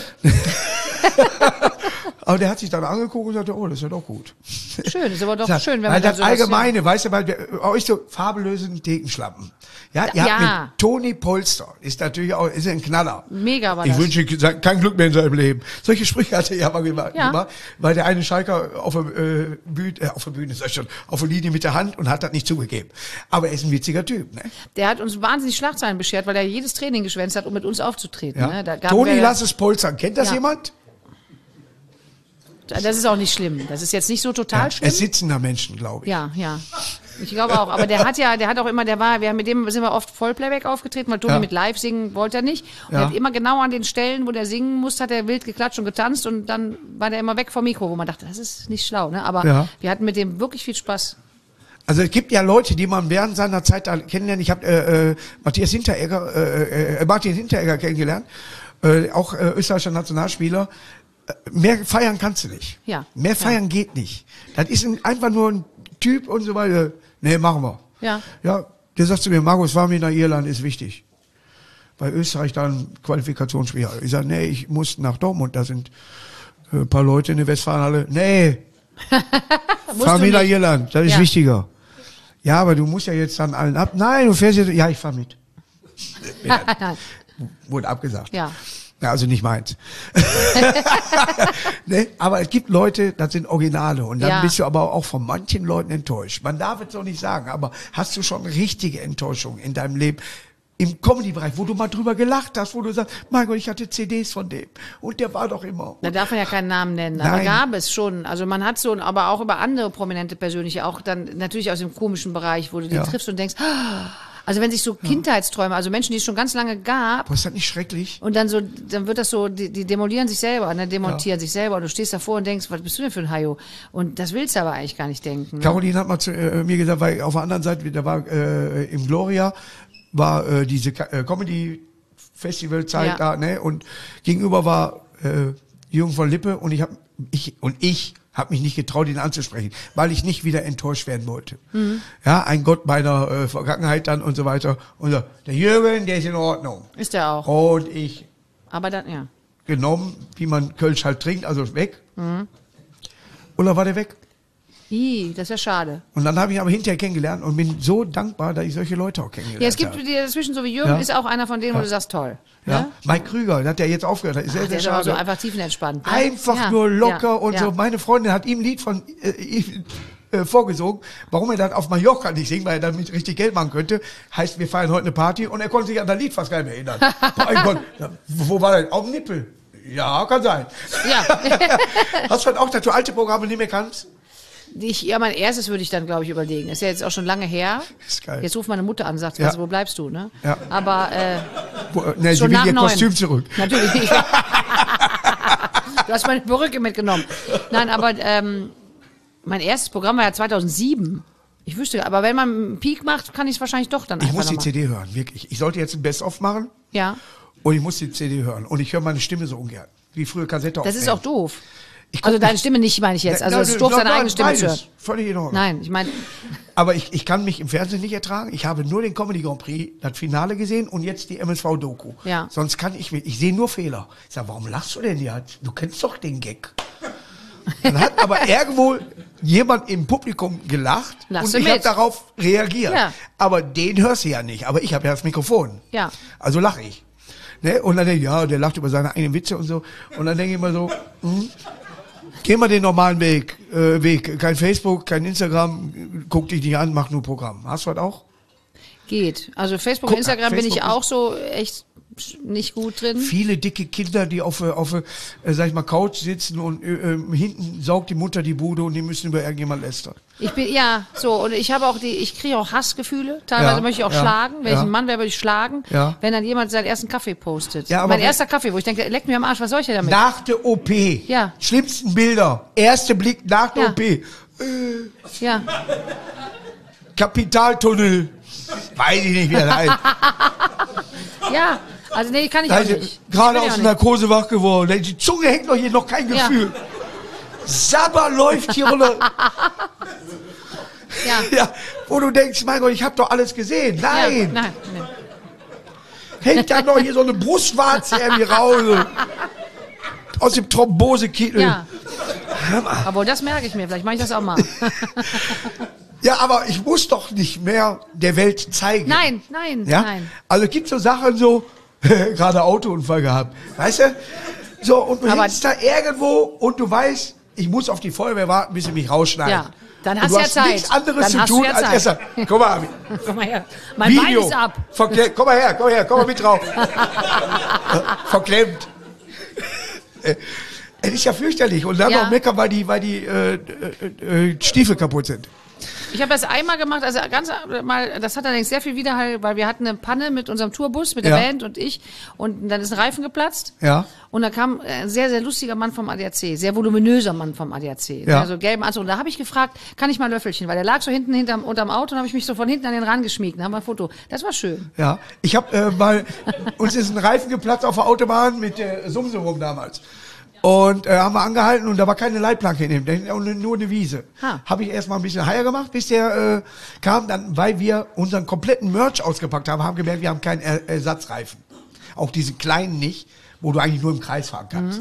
Aber der hat sich dann angeguckt und sagte, oh, das ist ja doch gut. Schön, ist aber doch schön, wenn man man das Allgemeine, weißt du, weil euch so fabellosen Thekenschlappen. Ja, ihr habt mit Toni Polster, ist natürlich auch, ist ein Knaller. Mega war ich das. wünsche kein Glück mehr in seinem Leben. Solche Sprüche hatte er mal gemacht, weil der eine Schalker auf der Bühne, sag ich schon, auf der Linie mit der Hand und hat das nicht zugegeben. Aber er ist ein witziger Typ, ne? Der hat uns wahnsinnig Schlagzeilen beschert, weil er jedes Training geschwänzt hat, um mit uns aufzutreten. Ja. Ne? Toni, lass es polstern. Kennt das jemand? Das ist auch nicht schlimm. Das ist jetzt nicht so total schlimm. Es sitzen da Menschen, glaube ich. Ja. Ich glaube auch. Aber der hat auch immer, mit dem sind wir oft Vollplayback aufgetreten, weil Toni mit Live singen wollte er nicht. Und er hat immer genau an den Stellen, wo der singen muss, hat er wild geklatscht und getanzt und dann war der immer weg vom Mikro, wo man dachte, das ist nicht schlau, ne? Aber wir hatten mit dem wirklich viel Spaß. Also es gibt ja Leute, die man während seiner Zeit da kennenlernt. Ich habe Martin Hinteregger kennengelernt, auch österreichischer Nationalspieler. Mehr feiern kannst du nicht. Ja. Mehr feiern geht nicht. Das ist einfach nur ein Typ und so weiter. Nee, machen wir. Ja. Ja, der sagt zu mir, Markus, fahr mir nach Irland, ist wichtig. Bei Österreich da ein Qualifikationsspiel. Ich sage, nee, ich muss nach Dortmund, da sind ein paar Leute in der Westfalenhalle. Nee, fahr mir nach Irland, das ist wichtiger. Ja, aber du musst ja jetzt dann allen ab. Nein, du fährst jetzt, ja, ich fahr mit. Wurde abgesagt. Ja. Ja, also nicht meins. Ne? Aber es gibt Leute, das sind Originale. Und dann bist du aber auch von manchen Leuten enttäuscht. Man darf es so nicht sagen, aber hast du schon richtige Enttäuschungen in deinem Leben? Im Comedy-Bereich, wo du mal drüber gelacht hast, wo du sagst, mein Gott, ich hatte CDs von dem. Und der war doch immer. Da darf man ja keinen Namen nennen. Aber gab es schon. Also man hat so, aber auch über andere prominente Persönliche, auch dann natürlich aus dem komischen Bereich, wo du die triffst und denkst, also wenn sich so Kindheitsträume, also Menschen, die es schon ganz lange gab. Boah, ist das nicht schrecklich? Und dann wird das so, die demolieren sich selber, ne, demontieren sich selber. Und du stehst davor und denkst, was bist du denn für ein Hajo? Und das willst du aber eigentlich gar nicht denken. Ne? Caroline hat mal zu mir gesagt, weil auf der anderen Seite, da war im Gloria, war diese Comedy-Festival-Zeit da, ne? Und gegenüber war Jürgen von Lippe und ich habe mich nicht getraut, ihn anzusprechen, weil ich nicht wieder enttäuscht werden wollte. Mhm. Ja, ein Gott meiner Vergangenheit dann und so weiter. Und so, der Jürgen, der ist in Ordnung. Ist der auch. Und ich aber dann, genommen, wie man Kölsch halt trinkt, also weg. Mhm. Und dann war der weg. Das ist ja schade. Und dann habe ich ihn aber hinterher kennengelernt und bin so dankbar, dass ich solche Leute auch kennengelernt habe. Ja, es gibt dazwischen, so wie Jürgen, ist auch einer von denen, wo du sagst, toll. Ja. Ne? Mike Krüger, der hat ja jetzt aufgehört. Ist der ist aber so einfach tiefenentspannt. Ne? Einfach nur locker und so. Meine Freundin hat ihm ein Lied von vorgesungen, warum er dann auf Mallorca nicht singt, weil er damit richtig Geld machen könnte. Heißt, wir feiern heute eine Party und er konnte sich an das Lied fast gar nicht mehr erinnern. Wo war der? Auf dem Nippel. Ja, kann sein. Ja. Hast du halt auch, dass du alte Programme nicht mehr kannst? Mein erstes würde ich dann, glaube ich, überlegen. Ist ja jetzt auch schon lange her. Ist geil. Jetzt ruft meine Mutter an und sagt, wo bleibst du, ne? Ja. Aber, sie will ihr Kostüm zurück. Natürlich nicht. Du hast meine Perücke mitgenommen. Nein, aber, mein erstes Programm war ja 2007. Ich wüsste, aber wenn man einen Peak macht, kann ich es wahrscheinlich doch dann einfach Ich muss die CD hören, wirklich. Ich sollte jetzt ein Best-of machen. Ja. Und ich muss die CD hören. Und ich höre meine Stimme so ungern. Wie früher Kassette aufnehmen. Das ist auch doof. Also deine Stimme nicht, meine ich jetzt. Also es ist doof, seine eigene Stimme zu hören. Völlig in Ordnung. Nein, ich meine... Aber ich kann mich im Fernsehen nicht ertragen. Ich habe nur den Comedy Grand Prix, das Finale gesehen und jetzt die MSV-Doku. Ja. Sonst kann ich sehe nur Fehler. Ich sage, warum lachst du denn hier? Du kennst doch den Gag. Dann hat aber irgendwo jemand im Publikum gelacht und ich habe darauf reagiert. Ja. Aber den hörst du ja nicht. Aber ich habe ja das Mikrofon. Ja. Also lache ich. Ne? Und dann denke ich, der lacht über seine eigenen Witze und so. Und dann denke ich immer so, geh mal den normalen Weg. Kein Facebook, kein Instagram, guck dich nicht an, mach nur Programm. Hast du das auch? Geht. Also Facebook und Instagram bin ich auch so echt nicht gut drin. Viele dicke Kinder, die auf sag ich mal, Couch sitzen und hinten saugt die Mutter die Bude und die müssen über irgendjemand lästern. Ich habe auch ich kriege auch Hassgefühle. Teilweise möchte ich auch schlagen. Wenn ich ein Mann wäre, würde ich schlagen. Ja. Wenn dann jemand seinen ersten Kaffee postet. Ja, mein erster Kaffee, wo ich denke, leck mir am Arsch, was soll ich denn damit? Nach der OP. Ja. Schlimmsten Bilder. Erster Blick nach der OP. Ja. Kapitaltunnel. Weiß ich nicht, wie das heißt. Ja. Also nee, kann ich auch nicht. Gerade aus der Narkose wach geworden. Die Zunge hängt noch hier, noch kein Gefühl. Ja. Sabber läuft hier runter. Ja, wo du denkst, mein Gott, ich habe doch alles gesehen. Nein. Ja, nein. Hängt da noch hier so eine Brustwarze irgendwie raus. Aus dem Thrombosekittel. Ja. Aber das merke ich mir. Vielleicht mache ich das auch mal. Ja, aber ich muss doch nicht mehr der Welt zeigen. Nein. Also es gibt so Sachen so, gerade Autounfall gehabt, weißt du? So, und du hängst da irgendwo und du weißt, ich muss auf die Feuerwehr warten, bis sie mich rausschneiden. Ja, dann hast du ja Zeit. Du hast nichts anderes zu tun, als erst guck mal, komm mal her. Mein Bein ist ab. Komm mal her, komm mal mit drauf. Verklemmt. Es ist ja fürchterlich. Und dann noch meckern, weil die Stiefel kaputt sind. Ich habe das einmal gemacht, also das hat allerdings sehr viel Widerhall, weil wir hatten eine Panne mit unserem Tourbus, mit der Band und ich, und dann ist ein Reifen geplatzt. Ja. Und da kam ein sehr, sehr lustiger Mann vom ADAC, sehr voluminöser Mann vom ADAC, also gelben Anzug. Und da habe ich gefragt, kann ich mal Löffelchen, weil der lag so hinten unterm Auto und habe ich mich so von hinten an den Rand geschmiegt, da haben wir ein Foto. Das war schön. Ja, ich habe uns ist ein Reifen geplatzt auf der Autobahn mit der Sumsum damals. Und haben wir angehalten und da war keine Leitplanke in dem, nur eine Wiese. Habe ich erstmal ein bisschen heier gemacht, bis der kam, dann, weil wir unseren kompletten Merch ausgepackt haben, haben gemerkt, wir haben keinen Ersatzreifen. Auch diese kleinen nicht, wo du eigentlich nur im Kreis fahren kannst.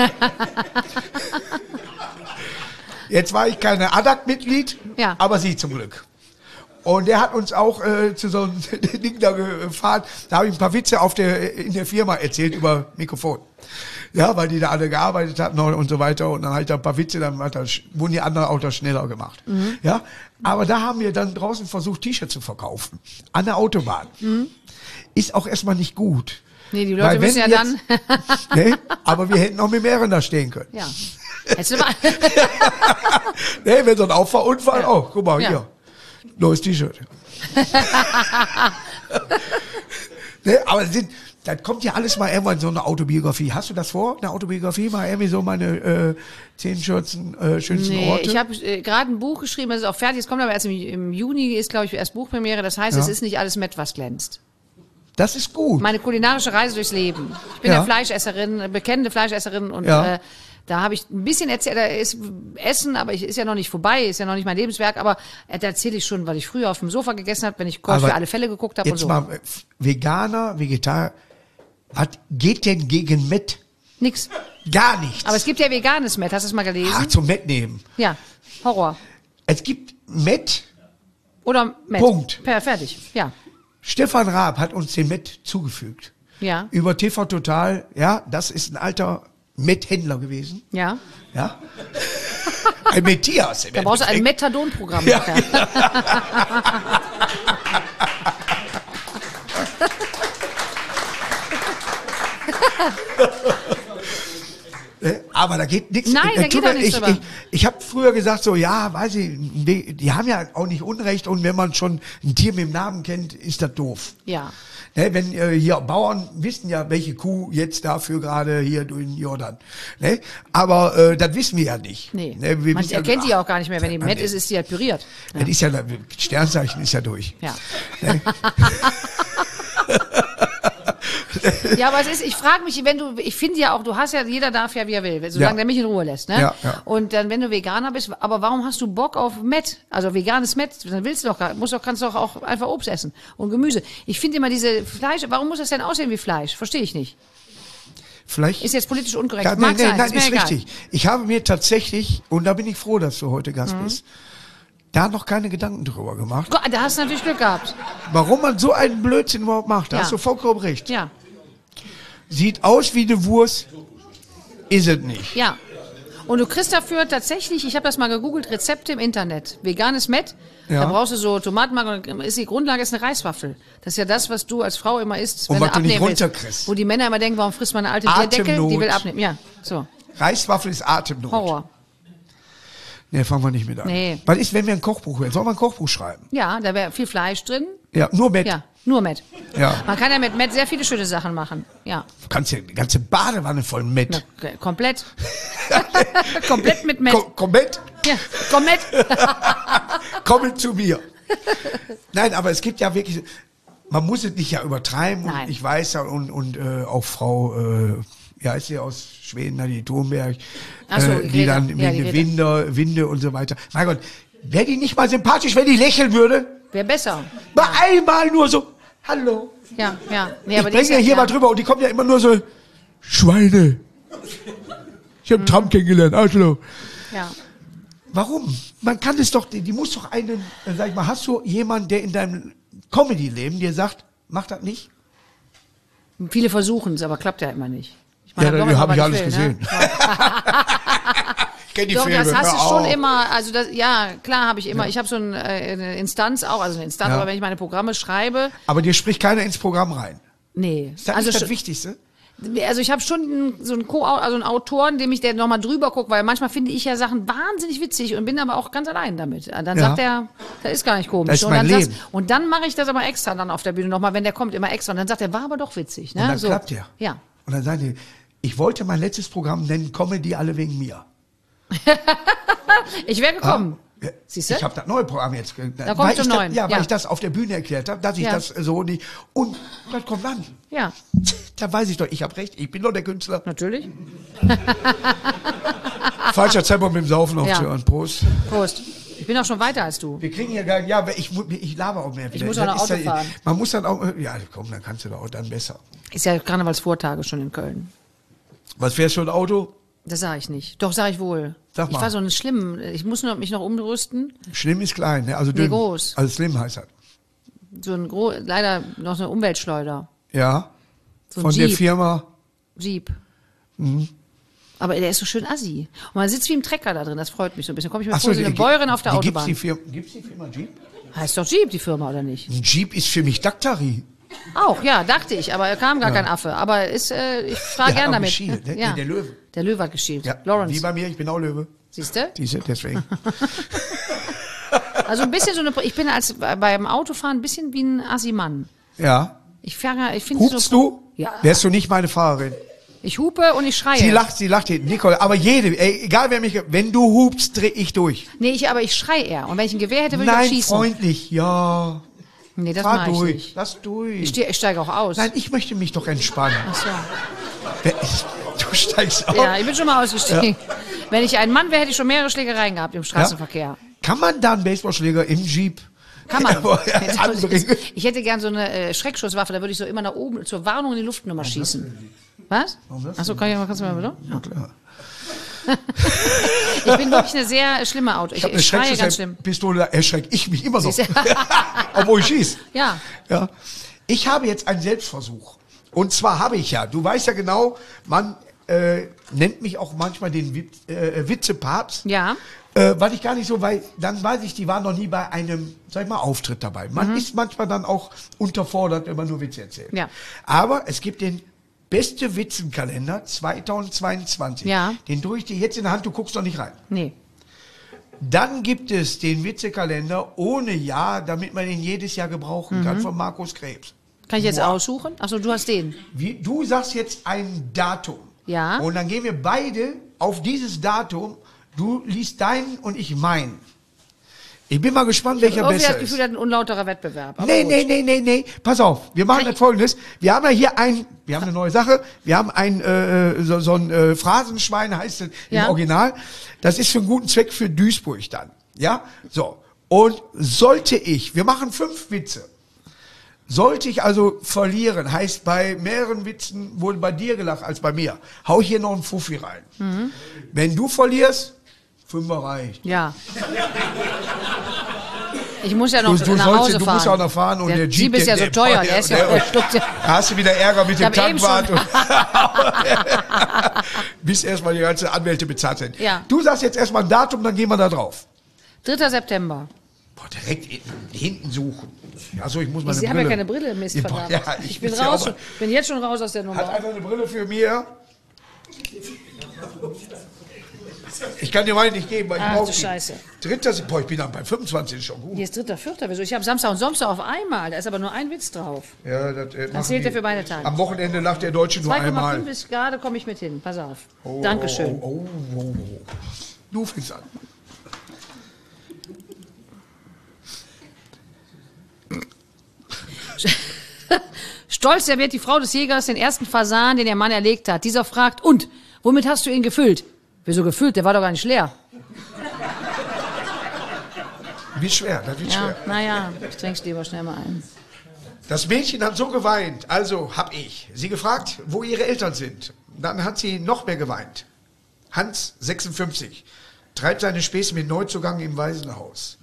Jetzt war ich keine ADAC-Mitglied, aber sie zum Glück. Und der hat uns auch zu so einem Ding da gefahren. Da habe ich ein paar Witze in der Firma erzählt über Mikrofon. Ja, weil die da alle gearbeitet hatten und so weiter. Und dann halt ein paar Witze, dann wurden die anderen Autos schneller gemacht. Mhm. Ja, aber da haben wir dann draußen versucht, T-Shirts zu verkaufen. An der Autobahn. Mhm. Ist auch erstmal nicht gut. Nee, die Leute müssen ja jetzt, dann... Nee, aber wir hätten auch mit mehreren da stehen können. Ja. Hättest du mal... Nee, wenn so ein Auffahrunfall, guck mal, hier. Neues T-Shirt. Nee, aber das kommt ja alles mal irgendwann in so eine Autobiografie. Hast du das vor, eine Autobiografie? Mal irgendwie so meine 10 schönsten Orte? Ich habe gerade ein Buch geschrieben, das ist auch fertig. Es kommt aber erst im Juni, ist glaube ich erst Buchpremiere. Das heißt, es ist nicht alles Met, was glänzt. Das ist gut. Meine kulinarische Reise durchs Leben. Ich bin ja Fleischesserin, bekennende Fleischesserin und da habe ich ein bisschen erzählt, da ist Essen, aber ist ja noch nicht vorbei, ist ja noch nicht mein Lebenswerk, aber da erzähle ich schon, weil ich früher auf dem Sofa gegessen habe, wenn ich Kurs für alle Fälle geguckt habe und so. Jetzt mal, Veganer, Vegetarier, was geht denn gegen Met? Nix. Gar nichts. Aber es gibt ja veganes Met, hast du es mal gelesen? Ach, zum Met nehmen. Ja, Horror. Es gibt Met. Oder Met. Punkt. Fertig, ja. Stefan Raab hat uns den Met zugefügt. Ja. Über TV Total, das ist ein alter Met-Händler gewesen. Ja. Ja. Ein Metias. Da brauchst du ein Methadon-Programm. Ja. Aber da geht nichts. Nein, da geht doch nichts drüber. Ich habe früher gesagt so, weiß ich, die haben ja auch nicht Unrecht und wenn man schon ein Tier mit dem Namen kennt, ist das doof. Ja. Ne, wenn hier Bauern wissen ja, welche Kuh jetzt dafür gerade hier durch den Jordan. Ne? Aber das wissen wir ja nicht. Nee. Ne, man erkennt die ja auch gar nicht mehr. Wenn die Met ist die halt püriert. Ja. Das ist ja, Sternzeichen ist ja durch. Ja. Ne? Ja, aber ich frage mich, ich finde ja auch, jeder darf ja, wie er will, solange der mich in Ruhe lässt, ne? Ja. Und dann, wenn du Veganer bist, aber warum hast du Bock auf Met? Also veganes Met, dann kannst du doch auch einfach Obst essen und Gemüse. Ich finde immer diese Fleisch, warum muss das denn aussehen wie Fleisch? Verstehe ich nicht. Vielleicht. Ist jetzt politisch unkorrekt. Ja, nein, ist richtig. Ich habe mir tatsächlich, und da bin ich froh, dass du heute Gast bist, da noch keine Gedanken drüber gemacht. Da hast du natürlich Glück gehabt. Warum man so einen Blödsinn überhaupt macht, da hast du vollkommen recht. Ja. Sieht aus wie eine Wurst, ist es nicht. Ja. Und du kriegst dafür tatsächlich, ich habe das mal gegoogelt, Rezepte im Internet. Veganes Met, da brauchst du so Tomatenmark und die Grundlage ist eine Reiswaffel. Das ist ja das, was du als Frau immer isst, wenn du abnehmen nicht runterkriegst. Wo die Männer immer denken, warum frisst man eine alte Bierdecke, die will abnehmen. Ja, so. Reiswaffel ist Atemnot. Horror. Nee, fangen wir nicht mit an. Nee. Was ist, wenn wir ein Kochbuch hören? Sollen wir ein Kochbuch schreiben? Ja, da wäre viel Fleisch drin. Ja, nur Met. Ja, nur Met. Ja. Man kann ja mit Met sehr viele schöne Sachen machen. Ja. Du kannst ja eine ganze Badewanne voll Met. Na, komplett. Komplett mit Met. Komplett? Ja, komplett. Kommen zu mir. Nein, aber es gibt ja wirklich, man muss es nicht ja übertreiben. Nein. Und ich weiß ja, und auch Frau, ja, ist sie aus Schweden, die Thunberg, Ach so, die Greta. dann Ja, wegen die Winde und so weiter. Mein Gott, wäre die nicht mal sympathisch, wenn die lächeln würde? Wäre besser. Mal einmal nur so, hallo. Ja. Nee, Ich aber die bringe ist ja hier mal drüber und die kommt ja immer nur so, Schweine. Ich habe Trump kennengelernt, Arschloch. Ja. Warum? Man kann es doch, die muss doch einen, sag ich mal, hast du jemanden, der in deinem Comedy-Leben dir sagt, mach das nicht? Viele versuchen es, aber klappt ja immer nicht. Ich Ja, meine, da habe ich was alles will, gesehen. Ne? Ich kenn die Doch, Filme. das hast du hör schon auf. immer, also das, ja, klar habe ich immer. Ich habe so eine Instanz auch, also eine Instanz, Ja. aber wenn ich meine Programme schreibe, Aber dir spricht keiner ins Programm rein. nee. Ist das Also nicht das schon- Wichtigste? Also ich habe schon so einen also einen Autoren, der nochmal drüber guckt, weil manchmal finde ich ja Sachen wahnsinnig witzig und bin aber auch ganz allein damit. Dann sagt er, das ist gar nicht komisch. Das ist und, mein dann Leben. und dann mache ich das aber extra dann auf der Bühne nochmal, wenn der kommt, immer extra. Und dann sagt er, war aber doch witzig. Ne? Und dann so. klappt der. Ja. Und dann sagen die, ich wollte mein letztes Programm nennen, Comedy alle wegen mir. Ich wäre gekommen. Ja, Siehst du? Ich habe das neue Programm jetzt. Da kommt zum Neuen. Ja, weil Ja. ich das auf der Bühne erklärt habe, dass ich Ja. das so nicht. Und das kommt an. Ja, Da weiß ich doch, ich habe recht, ich bin doch der Künstler. natürlich. Falscher Zeitpunkt mit dem Saufen aufzuhören. Prost. Prost. Ich bin auch schon weiter als du. Wir kriegen hier gar ja, aber ich laber auch mehr wieder. Ich muss auch noch Das ist Auto fahren. Man muss dann auch, ja, komm, dann kannst du da auch dann besser. Ist ja Karnevalsvortage schon in Köln. Was fährst du für ein Auto? Das sage ich nicht. Doch, sage ich wohl. Sag mal. Ich war so ein Schlimm. Ich muss mich noch umrüsten. Schlimm ist klein, ne? Also dünn. groß. Also slim heißt das. So ein leider noch so eine Umweltschleuder. Ja. So ein Von der Jeep. Firma. Jeep. Aber der ist so schön assi. Und man sitzt wie im Trecker da drin, das freut mich so ein bisschen. Komme ich mir vor, so eine Bäuerin auf der Autobahn. Gibt's die Firma Jeep? Heißt doch Jeep, die Firma, oder nicht? Ein Jeep ist für mich Daktari. Auch, ja, dachte ich, aber kam gar kein Affe. Aber ich fahre gern aber damit. geschielt, ne? Ja. Nee, der Löwe. Der Löwe hat geschielt. Ja. Lawrence. Wie bei mir, ich bin auch Löwe. Siehst du? Deswegen. Also ein bisschen so eine, ich bin beim Autofahren ein bisschen wie ein Assi-Mann. Ja. Ich finde Hupst du? Ja. Wärst du nicht meine Fahrerin? Ich hupe und ich schreie. Sie lacht hier. Nicole, aber egal wer mich, wenn du hupst, dreh ich durch. Nee, aber ich schreie eher. Und wenn ich ein Gewehr hätte, würde ich auch Nein, schießen. freundlich, ja. Nee, das Fahr mache ich durch, nicht. lass durch. Ich steige auch aus. Nein, ich möchte mich doch entspannen. Ach so. Du steigst auf. Ja, ich bin schon mal ausgestiegen. Wenn ich ein Mann wäre, hätte ich schon mehrere Schlägereien gehabt im Straßenverkehr. Kann man da einen Baseballschläger im Jeep? Kann man. anbringen? Ich hätte gern so eine Schreckschusswaffe, da würde ich so immer nach oben zur Warnung in die Luft nochmal schießen. Was? Achso, kannst du mal bitte? Ja, klar. Ich bin wirklich eine sehr schlimme Auto. Ich habe eine Ich schreie ganz schlimm. Schreckschusspistole, da erschrecke ich mich immer noch. Siehst du? Obwohl ich schieß. Ja. Ja. Ich habe jetzt einen Selbstversuch. Und zwar habe ich ja, du weißt ja genau, man nennt mich auch manchmal den Witzepapst. Ja. Weil ich gar nicht so, weil dann weiß ich, die waren noch nie bei einem, sag ich mal, Auftritt dabei. Man ist manchmal dann auch unterfordert, wenn man nur Witze erzählt. Ja. Aber es gibt den beste Witzenkalender 2022. Ja. Den drücke ich dir jetzt in der Hand, du guckst doch nicht rein. Nee. Dann gibt es den Witzekalender ohne Jahr, damit man ihn jedes Jahr gebrauchen kann, von Markus Krebs. Kann ich jetzt Wow. aussuchen? Achso, du hast den. Du sagst jetzt ein Datum. Ja. Und dann gehen wir beide auf dieses Datum. Du liest deinen und ich meinen. Ich bin mal gespannt, welcher Irgendwie besser das Gefühl, ist. das ist ein unlauterer Wettbewerb. Aber Nee, gut. nee. Pass auf. Wir machen das Folgendes. Wir haben ja hier wir haben eine neue Sache. Wir haben so ein Phrasenschwein, heißt es Ja. im Original. Das ist für einen guten Zweck für Duisburg dann. Ja? So. Und wir machen 5 Witze. Sollte ich also verlieren, heißt bei mehreren Witzen wurde bei dir gelacht als bei mir, hau ich hier noch einen Fuffi rein. Wenn du verlierst, 5er reicht. Ja. Ich muss ja noch Du nach Hause musst fahren. ja auch noch fahren und der Jeep, Jeep ist ja so teuer. Der ist ja, da hast du wieder Ärger mit dem hab eben Tankwart. schon- Bis erstmal die ganzen Anwälte bezahlt sind. Ja. Du sagst jetzt erstmal ein Datum, dann gehen wir da drauf. 3. September. Boah, direkt hinten suchen. Achso, ich muss meine Ich Brille. habe ja keine Brille, Mist, verdammt. Ja, ich bin muss ja raus. auch mal- Ich bin jetzt schon raus aus der Hat Nummer. einer eine Brille für mir? Ich kann dir meine nicht geben, weil ich Ach, brauche du die. Scheiße. 3. Boah, ich bin dann bei 25 ist schon gut. Hier ist 3., 4. Wieso? Ich habe Samstag und Sonntag auf einmal. Da ist aber nur ein Witz drauf. Ja, das machen zählt die. ja für beide Tage. Am Wochenende lacht der Deutsche nur 2,5 einmal. bis gerade komme ich mit hin. Pass auf. Dankeschön. Oh. Du fängst an. Stolz serviert die Frau des Jägers den ersten Fasan, den ihr Mann erlegt hat. Dieser fragt, und, womit hast du ihn gefüllt? Wieso gefüllt? Der war doch gar nicht leer. Wie schwer, das wird schwer. Naja, ich trink's lieber schnell mal ein. Das Mädchen hat so geweint, also hab ich sie gefragt, wo ihre Eltern sind. Dann hat sie noch mehr geweint. Hans, 56, treibt seine Späße mit Neuzugang im Waisenhaus.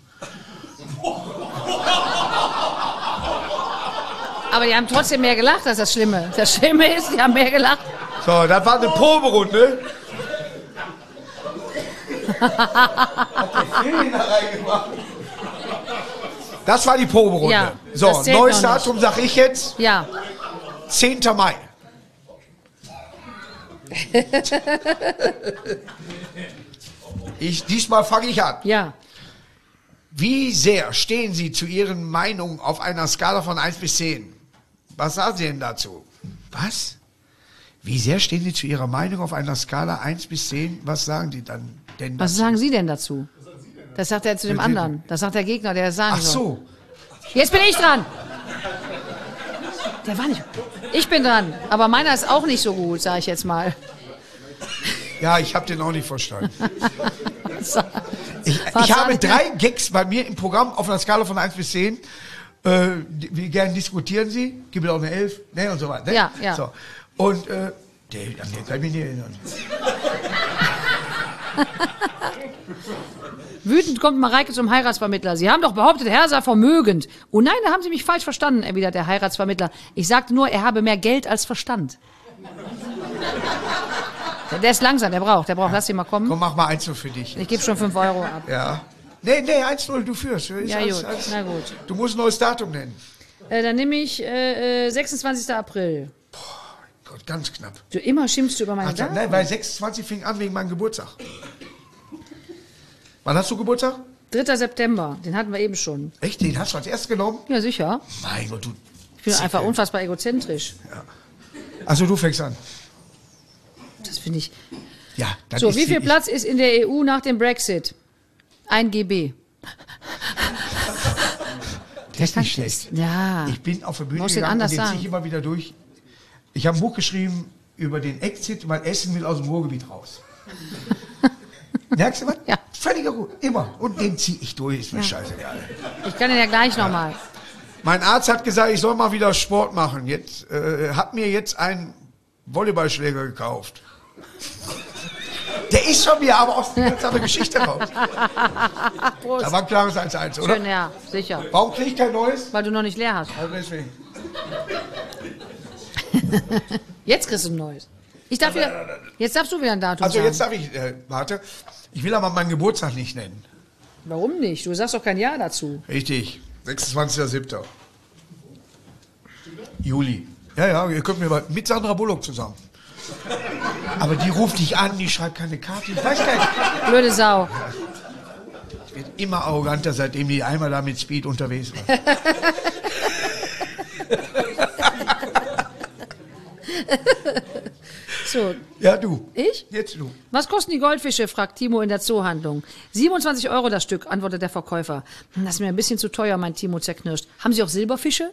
Aber die haben trotzdem mehr gelacht, das ist das Schlimme. Das Schlimme ist, die haben mehr gelacht. So, das war eine Proberunde. Das war die Proberunde. Ja, so, neues Datum sag ich jetzt. Ja. 10. Mai. Diesmal fange ich an. Ja. Wie sehr stehen Sie zu Ihren Meinungen auf einer Skala von 1 bis 10? Was sagen Sie denn dazu? Was? Wie sehr stehen Sie zu Ihrer Meinung auf einer Skala 1 bis 10? Was sagen die dann denn dazu? Was sagen Sie denn dazu? Das sagt er zu dem anderen. Das sagt der Gegner, der es sagen soll. Ach so. Jetzt bin ich dran. Der war nicht. Ich bin dran. Aber meiner ist auch nicht so gut, sage ich jetzt mal. Ja, ich habe den auch nicht verstanden. Was Ich habe 3 Gags bei mir im Programm auf einer Skala von 1 bis 10. Wie gern diskutieren Sie? Gibt es auch eine 11? Ne, und so weiter. Ne? Ja, ja. So. Und an den kann ich mich nicht erinnern. Wütend kommt Mareike zum Heiratsvermittler. Sie haben doch behauptet, Herr sei vermögend. Oh nein, da haben Sie mich falsch verstanden, erwidert der Heiratsvermittler. Ich sagte nur, er habe mehr Geld als Verstand. Der ist langsam, der braucht. Lass ihn mal kommen. Komm, mach mal 1-0 für dich. Ich gebe schon 5 Euro ab. Ja. Nee, 1-0, du führst. Ja, gut. Na gut. Du musst ein neues Datum nennen. Dann nehme ich 26. April. Boah, Gott, ganz knapp. Du immer schimpfst du über meine Daten. Nein, weil 26 fing an wegen meinem Geburtstag. Wann hast du Geburtstag? 3. September, den hatten wir eben schon. Echt? Den hast du als erstes genommen? Ja, sicher. Mein Gott, du... Ich bin einfach unfassbar egozentrisch. Ja. Also du fängst an. Das finde ich... Ja, dann So, ist wie viel Platz ist in der EU nach dem Brexit? 1 GB. Das ist nicht schlecht. Ja. Ich bin auf der Bühne Muss den gegangen und anders den sagen. ziehe ich immer wieder durch. Ich habe ein Buch geschrieben über den Exit, weil Essen will aus dem Ruhrgebiet raus. Merkst du was? Ja. Völliger Ruhe, immer. Und den ziehe ich durch, ist mir scheißegal. Ich kann den ja gleich nochmal. Mein Arzt hat gesagt, ich soll mal wieder Sport machen. Jetzt hat mir jetzt einen Volleyballschläger gekauft. Der ist von mir, aber aus einer ganz anderen Geschichte raus. Prost. Da war ein klares 1-1, oder? Schön, ja, sicher. Warum kriege ich kein neues? Weil du noch nicht leer hast. Also deswegen. Jetzt kriegst du ein neues. Jetzt darfst du wieder ein Datum Also sagen. jetzt darf ich, warte, ich will aber meinen Geburtstag nicht nennen. Warum nicht? Du sagst doch kein Ja dazu. Richtig, 26.07. Juli. Ja, ihr könnt mir mal mit Sandra Bullock zusammen. Aber die ruft dich an, die schreibt keine Karte. Ich weiß gar nicht. Blöde Sau. Ich werde immer arroganter, seitdem die einmal da mit Speed unterwegs war. So. Ja, du. Ich? Jetzt du. Was kosten die Goldfische, fragt Timo in der Zoohandlung. 27 Euro das Stück, antwortet der Verkäufer. Das ist mir ein bisschen zu teuer, mein Timo zerknirscht. Haben Sie auch Silberfische?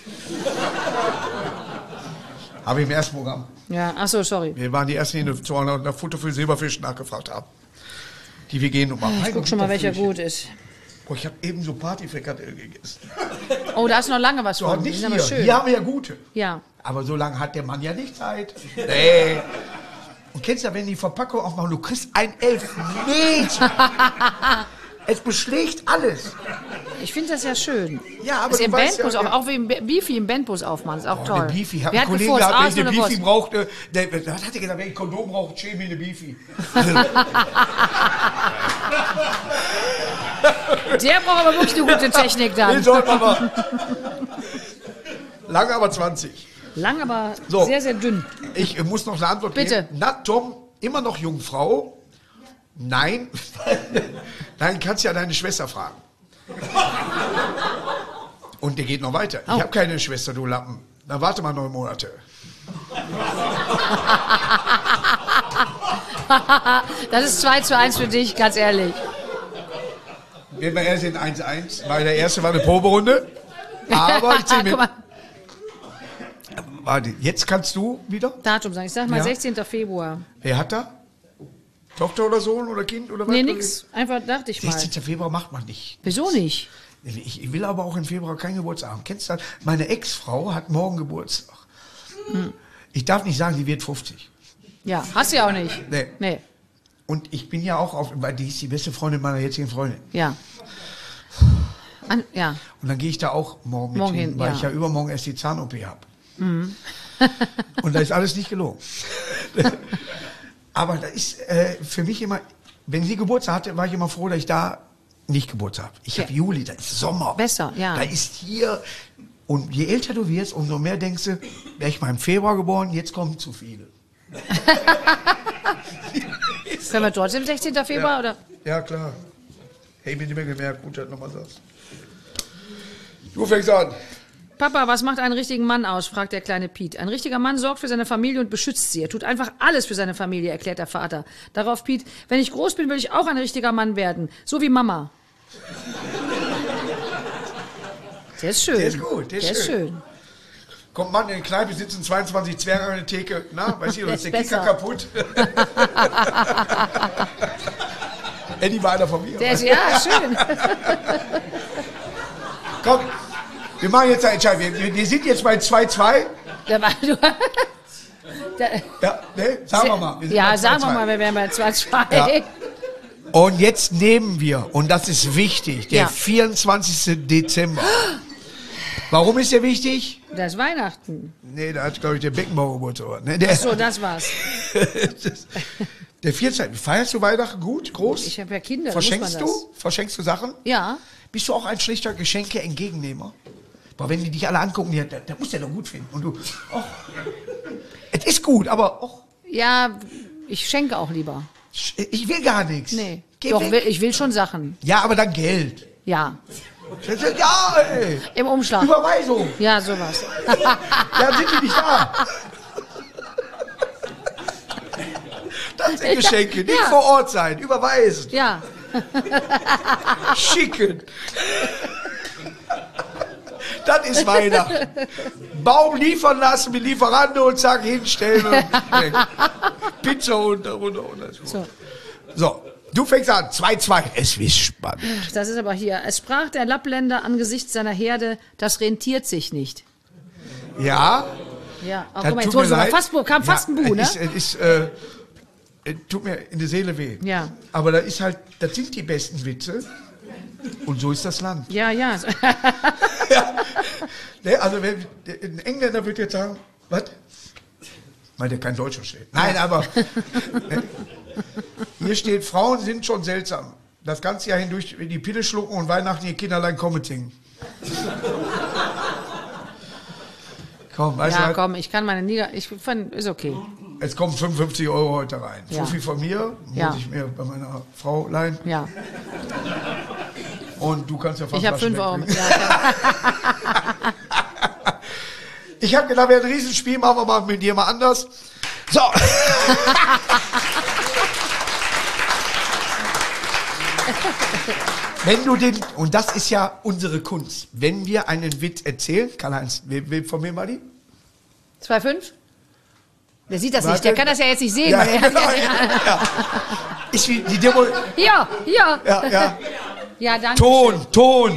Habe ich im ersten Programm. Ja, ach so, sorry. Wir waren die Ersten, die nach Futter für Silberfisch nachgefragt haben. Die wir gehen und machen. Ich guck schon mal, welcher gut ist. Oh, ich habe eben so Partyfrikadelle gegessen. Oh, da ist noch lange was So, von. Die nicht sind hier. aber schön. Hier haben wir ja gute. Ja. Aber so lange hat der Mann ja nicht Zeit. Nee. Und kennst du ja, wenn die Verpackung aufmachen, du kriegst ein Elfmeter. Es beschlägt alles. Ich finde das ja schön. Ja, aber das du im weißt Bandbus ja, auch wie im Beefy im Bandbus aufmachen, ist auch toll. Eine Beefy. Ich habe Wer einen hat Kollegen gefurzt? gehabt, der Arsch eine oder Beefy Wurst? brauchte. Was hat er gesagt, wenn ich Kondom brauche, schäme mir eine Beefy. Der braucht aber wirklich eine gute Technik dann. Den sollten wir mal. Lang aber 20. Lang, aber So. sehr, sehr dünn. Ich muss noch eine Antwort Bitte. geben. Na, Tom, immer noch Jungfrau? Nein. Nein, kannst ja deine Schwester fragen. Und der geht noch weiter. Oh. Ich habe keine Schwester, du Lappen. Na, warte mal 9 Monate. Das ist 2:1 für dich, ganz ehrlich. Wir waren erst in 1-1, weil der erste war eine Proberunde. Aber ich zähle Guck mal. Warte, jetzt kannst du wieder? Datum sagen. Ich sag mal 16. Februar. Wer hat da? Tochter oder Sohn oder Kind oder was? Nee, nix. Einfach dachte ich mal. 16. Februar macht man nicht. Wieso nicht? Ich will aber auch im Februar keinen Geburtstag haben. Kennst du das? Meine Ex-Frau hat morgen Geburtstag. Ich darf nicht sagen, die wird 50. Ja, hast du ja auch nicht. Nee. Und ich bin ja auch weil die ist die beste Freundin meiner jetzigen Freundin. Ja. Ja. Und dann gehe ich da auch morgen mit hin, weil ich ja übermorgen erst die Zahn-OP habe. Und da ist alles nicht gelogen. Aber da ist für mich immer, wenn sie Geburtstag hatte, war ich immer froh, dass ich da nicht Geburtstag habe. Ich habe Juli, da ist Sommer. Besser, ja. Da ist hier, und je älter du wirst, umso mehr denkst du, wäre ich mal im Februar geboren, jetzt kommen zu viele. Können wir trotzdem 16. Februar, oder? Ja, klar. Hey, mir nicht mehr gemerkt, gut, dass du nochmal sagst. Du fängst an. Papa, was macht einen richtigen Mann aus, fragt der kleine Piet. Ein richtiger Mann sorgt für seine Familie und beschützt sie. Er tut einfach alles für seine Familie, erklärt der Vater. Darauf Piet, wenn ich groß bin, will ich auch ein richtiger Mann werden. So wie Mama. Der ist schön. Der ist gut, der ist schön. Kommt Mann in die Kneipe, sitzen 22 Zwerge an der Theke. Na, weißt du, ist der Kicker kaputt? Eddie war einer von mir. Der ist, ja, schön. Komm, wir machen jetzt eine Entscheidung. Wir sind jetzt bei 2-2. Ja, ne? Sagen wir mal. Ja, sagen wir mal, wir wären bei 2-2. Ja. Und jetzt nehmen wir, und das ist wichtig, der 24. Dezember. Warum ist der wichtig? Das ist Weihnachten. Nee, da hat, glaube ich, der Beckenbauer Geburtstag. Ne, ach so, das war's. Der 14. Feierst du Weihnachten gut, groß? Ich habe ja Kinder. Verschenkst du? Verschenkst du Sachen? Ja. Bist du auch ein schlichter Geschenke-Entgegennehmer? Boah, wenn die dich alle angucken, der muss der doch gut finden. Und du, es ist gut, aber ja, ich schenke auch lieber. Ich will gar nichts. Nee. Doch, ich will schon Sachen. Ja, aber dann Geld. Ja. Ja, ey. Im Umschlag. Überweisung. Ja, sowas. Ja, sind die nicht da? Das sind Geschenke, nicht vor Ort sein, überweisen. Ja. Schicken. Das ist Weihnachten. Baum liefern lassen mit Lieferando und zack, hinstellen und weg. Pizza und so, du fängst an. 2-2. Es ist spannend. Das ist aber hier. Es sprach der Lappländer angesichts seiner Herde, das rentiert sich nicht. Ja. Ja, auch guck mal, jetzt kam fast ein Bu, ne? Tut mir in der Seele weh. Ja. Aber das sind die besten Witze. Und so ist das Land. Ja. Ja. Ne, also ein Engländer würde jetzt sagen, was? Weil der kein Deutscher steht. Nein, aber hier steht, Frauen sind schon seltsam. Das ganze Jahr hindurch die Pille schlucken und Weihnachten ihr Kinderlein Comet singen. Komm, weißt du was? Komm, ich kann meine ist okay. Jetzt kommen 55 € heute rein. Ja. Fuffi von mir, muss ich mir bei meiner Frau leihen. Ja. Und du kannst ja fast. Ich habe 5 €. Ich habe gedacht, wir haben ein Riesenspiel, machen wir mal mit dir mal anders. So. Wenn du und das ist ja unsere Kunst, wenn wir einen Witz erzählen, Karl-Heinz, wer von mir mal die? 2,5? Der sieht das nicht, der kann das ja jetzt nicht sehen. Ja, genau, ja. Ist wie die Demo. Ja. Ja. Ja, danke. Ton.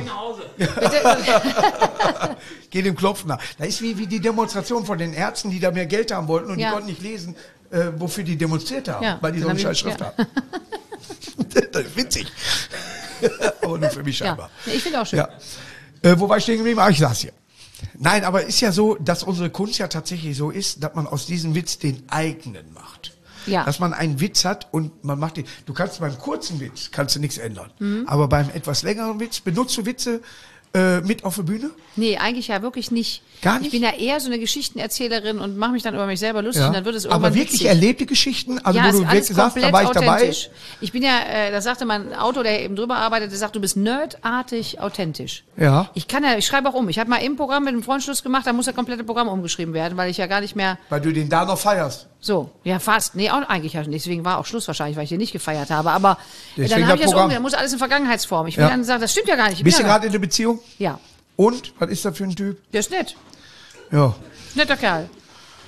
Geh dem Klopfen nach. Das ist wie die Demonstration von den Ärzten, die da mehr Geld haben wollten und die konnten nicht lesen, wofür die demonstriert haben, weil die so eine scheiß Schrift haben. Das ist witzig. Aber nur für mich scheinbar. Ja, ich finde auch schön. Ja. Wo war ich stehen geblieben? Ich saß hier. Nein, aber ist ja so, dass unsere Kunst ja tatsächlich so ist, dass man aus diesem Witz den eigenen macht. Ja. Dass man einen Witz hat und man macht den. Du kannst beim kurzen Witz nichts ändern. Aber beim etwas längeren Witz, benutzt du Witze mit auf der Bühne? Nee, eigentlich ja wirklich nicht. Gar nicht? Ich bin ja eher so eine Geschichtenerzählerin und mache mich dann über mich selber lustig und dann wird es irgendwann aber wirklich witzig. erlebte Geschichten? Also ja, wo du wirklich sagst, da war ich dabei? Ich bin ja, das sagte mein Autor, der eben drüber arbeitet, der sagt, du bist nerdartig authentisch. Ja. Ich schreibe auch um. Ich habe mal im Programm mit dem Freund Schluss gemacht, da muss das komplette Programm umgeschrieben werden, weil ich ja gar nicht mehr... Weil du den da noch feierst? So, ja fast. Nee, auch eigentlich ja nicht. Deswegen war auch Schluss wahrscheinlich, weil ich den nicht gefeiert habe. Aber deswegen dann habe ich das Programm. da muss alles in Vergangenheitsform. Ich will dann sagen, das stimmt ja gar nicht. Bist du gerade in der Beziehung? Ja. Und? Was ist das für ein Typ? Der ist nett. Ja. Netter Kerl.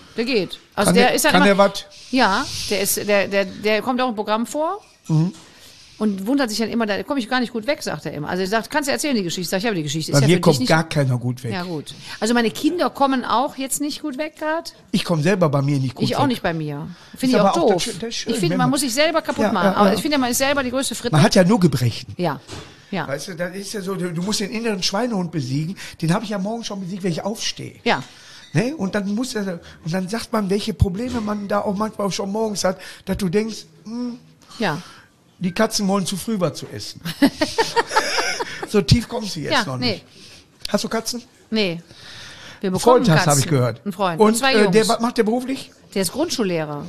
der geht. Also der ist kann der was? Ja, der kommt auch im Programm vor. Und wundert sich dann immer, da komme ich gar nicht gut weg, sagt er immer. Also er sagt, kannst du erzählen die Geschichte? Sag ich, aber die Geschichte ist Bei ja mir für dich kommt nicht gar keiner gut weg. Ja gut. Also meine Kinder kommen auch jetzt nicht gut weg gerade. Ich komme selber bei mir nicht gut weg. Ich auch nicht bei mir. Finde ich auch doof. Das schön, ich finde, man muss sich selber kaputt machen. Aber ich finde, man ist selber die größte Fritte. Man hat ja nur Gebrechen. Ja. Weißt du, das ist ja so, du musst den inneren Schweinehund besiegen. Den habe ich ja morgen schon besiegt, wenn ich aufstehe. Ja. Ne? Und dann sagt man, welche Probleme man da auch manchmal auch schon morgens hat, dass du denkst, die Katzen wollen zu früh was zu essen. So tief kommt sie jetzt noch nicht. Hast du Katzen? Nee. Wir bekommen Freund hast, Katzen. habe ich gehört. Ein Freund. Und 2 Jungs. was macht der beruflich? Der ist Grundschullehrer.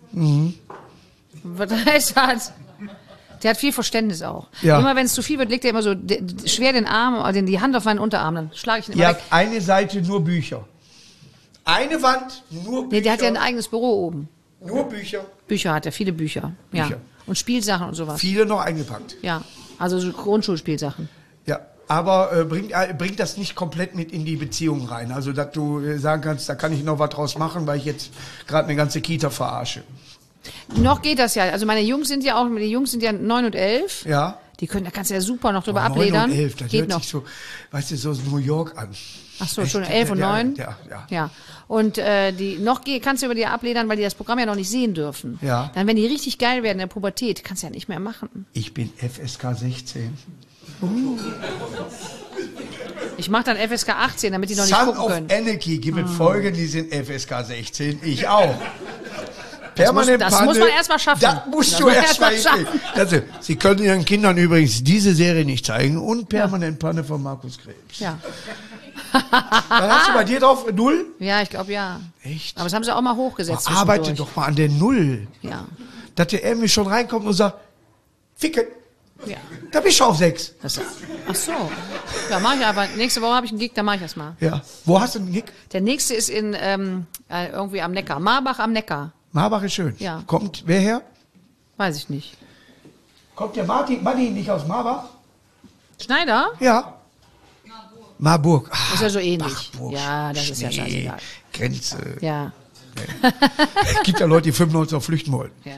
Was heißt das? Der hat viel Verständnis auch. Ja. Immer wenn es zu viel wird, legt er immer so schwer den Arm, die Hand auf meinen Unterarm, dann schlage ich ihn immer weg. Eine Seite nur Bücher. Eine Wand nur Bücher. Nee, der hat ja ein eigenes Büro oben. Nur Bücher? Bücher hat er, viele Bücher. Ja. Und Spielsachen und sowas. Viele noch eingepackt. Ja, also so Grundschulspielsachen. Ja, aber bringt das nicht komplett mit in die Beziehung rein. Also, dass du sagen kannst, da kann ich noch was draus machen, weil ich jetzt gerade eine ganze Kita verarsche. Noch geht das ja. Also meine Jungs sind ja 9 und 11. Ja. Da kannst du ja super noch drüber abledern. 9 und 11, das geht hört noch. sich so, weißt du, so New York an. Ach so, schon 11 und 9? Ja. Und kannst du über die abledern, weil die das Programm ja noch nicht sehen dürfen. Ja. Dann, wenn die richtig geil werden in der Pubertät, kannst du ja nicht mehr machen. Ich bin FSK 16. Ich mache dann FSK 18, damit die noch nicht gucken können. Son of Anarchy gibt Folgen, die sind FSK 16. Ich auch. Das muss man erstmal schaffen. Das musst du erstmal schaffen. Also, Sie können Ihren Kindern übrigens diese Serie nicht zeigen und permanent Panne von Markus Krebs. Ja. Dann hast du bei dir drauf 0? Ja, ich glaube ja. Echt? Aber das haben sie auch mal hochgesetzt. Arbeite doch mal an der 0. Ja. Dass der irgendwie schon reinkommt und sagt, ficken. Ja. Da bist du auf 6. Ach so. Ja, mach ich aber. Nächste Woche habe ich einen Gig, da mache ich das mal. Ja. Wo hast du einen Gig? Der nächste ist in irgendwie am Neckar. Marbach am Neckar. Marbach ist schön. Ja. Kommt wer her? Weiß ich nicht. Kommt der Manni nicht aus Marbach? Schneider? Ja. Marburg. Das ist ja so ähnlich. Bachburg, ja, das ist ja scheißegal. Grenze. Ja. Nee. Es gibt ja Leute, die 95 noch flüchten wollen. Ja.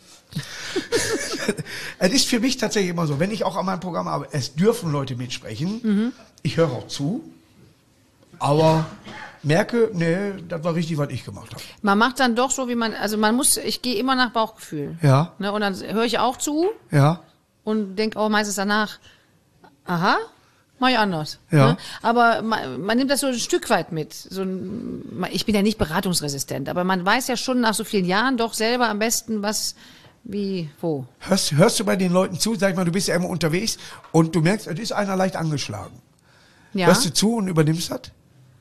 Es ist für mich tatsächlich immer so, wenn ich auch an meinem Programm arbeite, es dürfen Leute mitsprechen. Ich höre auch zu, aber merke, nee, das war richtig, was ich gemacht habe. Man macht dann doch so, wie man, also ich gehe immer nach Bauchgefühl. Ja. Ne, und dann höre ich auch zu. Ja. Und denke auch meistens danach, aha, mach ich anders. Ja. Ne? Aber man nimmt das so ein Stück weit mit. Ich bin ja nicht beratungsresistent, aber man weiß ja schon nach so vielen Jahren doch selber am besten, was, wie, wo. Hörst du bei den Leuten zu, sag ich mal, du bist ja immer unterwegs und du merkst, es ist einer leicht angeschlagen. Ja. Hörst du zu und übernimmst das?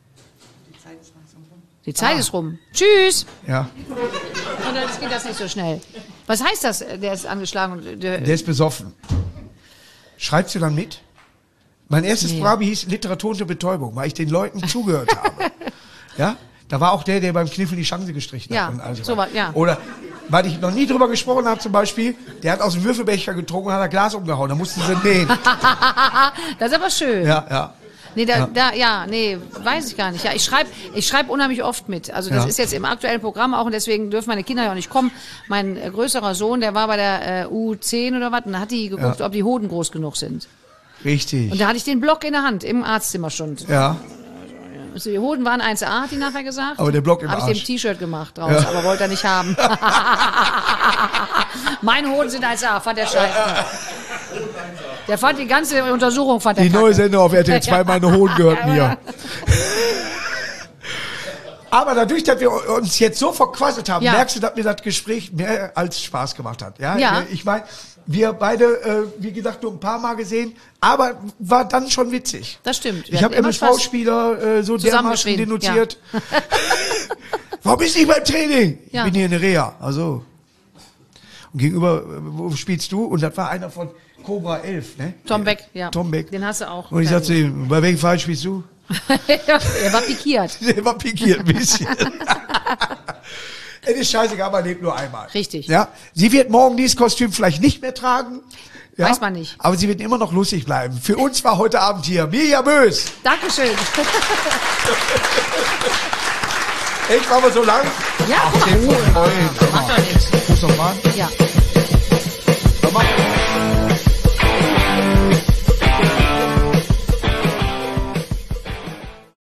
Die Zeit ist rum. Tschüss! Ja. Und jetzt geht das nicht so schnell. Was heißt das, der ist angeschlagen? Der ist besoffen. Schreibst du dann mit? Mein erstes Programm hieß Literatur unter Betäubung, weil ich den Leuten zugehört habe. Ja? Da war auch der beim Kniffel die Chance gestrichen hat. Und also so was, ja. Oder, weil ich noch nie drüber gesprochen habe, zum Beispiel, der hat aus dem Würfelbecher getrunken und hat ein Glas umgehauen. Da mussten sie nähen. Das ist aber schön. Ja. Nee, weiß ich gar nicht. Ja, ich schreib unheimlich oft mit. Also das ist jetzt im aktuellen Programm auch und deswegen dürfen meine Kinder ja auch nicht kommen. Mein größerer Sohn, der war bei der U10 oder was und da hat die geguckt, ob die Hoden groß genug sind. Richtig. Und da hatte ich den Block in der Hand, im Arztzimmer schon. Ja. Also die Hoden waren 1A, hat die nachher gesagt. Aber der Block im Arsch. Habe ich dem T-Shirt gemacht draus, aber wollte er nicht haben. Meine Hoden sind 1A, fand er scheiße. Der fand die ganze Untersuchung, fand er die neue Sendung auf RTL 2, meine Hoden gehörten mir. Aber dadurch, dass wir uns jetzt so verquasselt haben, merkst du, dass mir das Gespräch mehr als Spaß gemacht hat. Ja. Ich meine, wir beide, wie gesagt, nur ein paar Mal gesehen, aber war dann schon witzig. Das stimmt. Ich habe MSV-Spieler so dermaßen denunziert. Ja. Warum bist du nicht beim Training? Ja. Ich bin hier in der Reha. Also. Und gegenüber, wo spielst du? Und das war einer von Cobra 11, ne? Tom Beck, ja. Tom Beck. Den hast du auch. Und ich sagte ihm, bei welchem Verein spielst du? Er war pikiert. Er war pikiert ein bisschen. Es ist scheißegal, man lebt nur einmal. Richtig. Ja? Sie wird morgen dieses Kostüm vielleicht nicht mehr tragen. Ja? Weiß man nicht. Aber sie wird immer noch lustig bleiben. Für uns war heute Abend hier Mirja Bös. Dankeschön. Echt, waren wir so lang? Ja, guck mal. Macht doch nichts. Muss noch mal. Ja.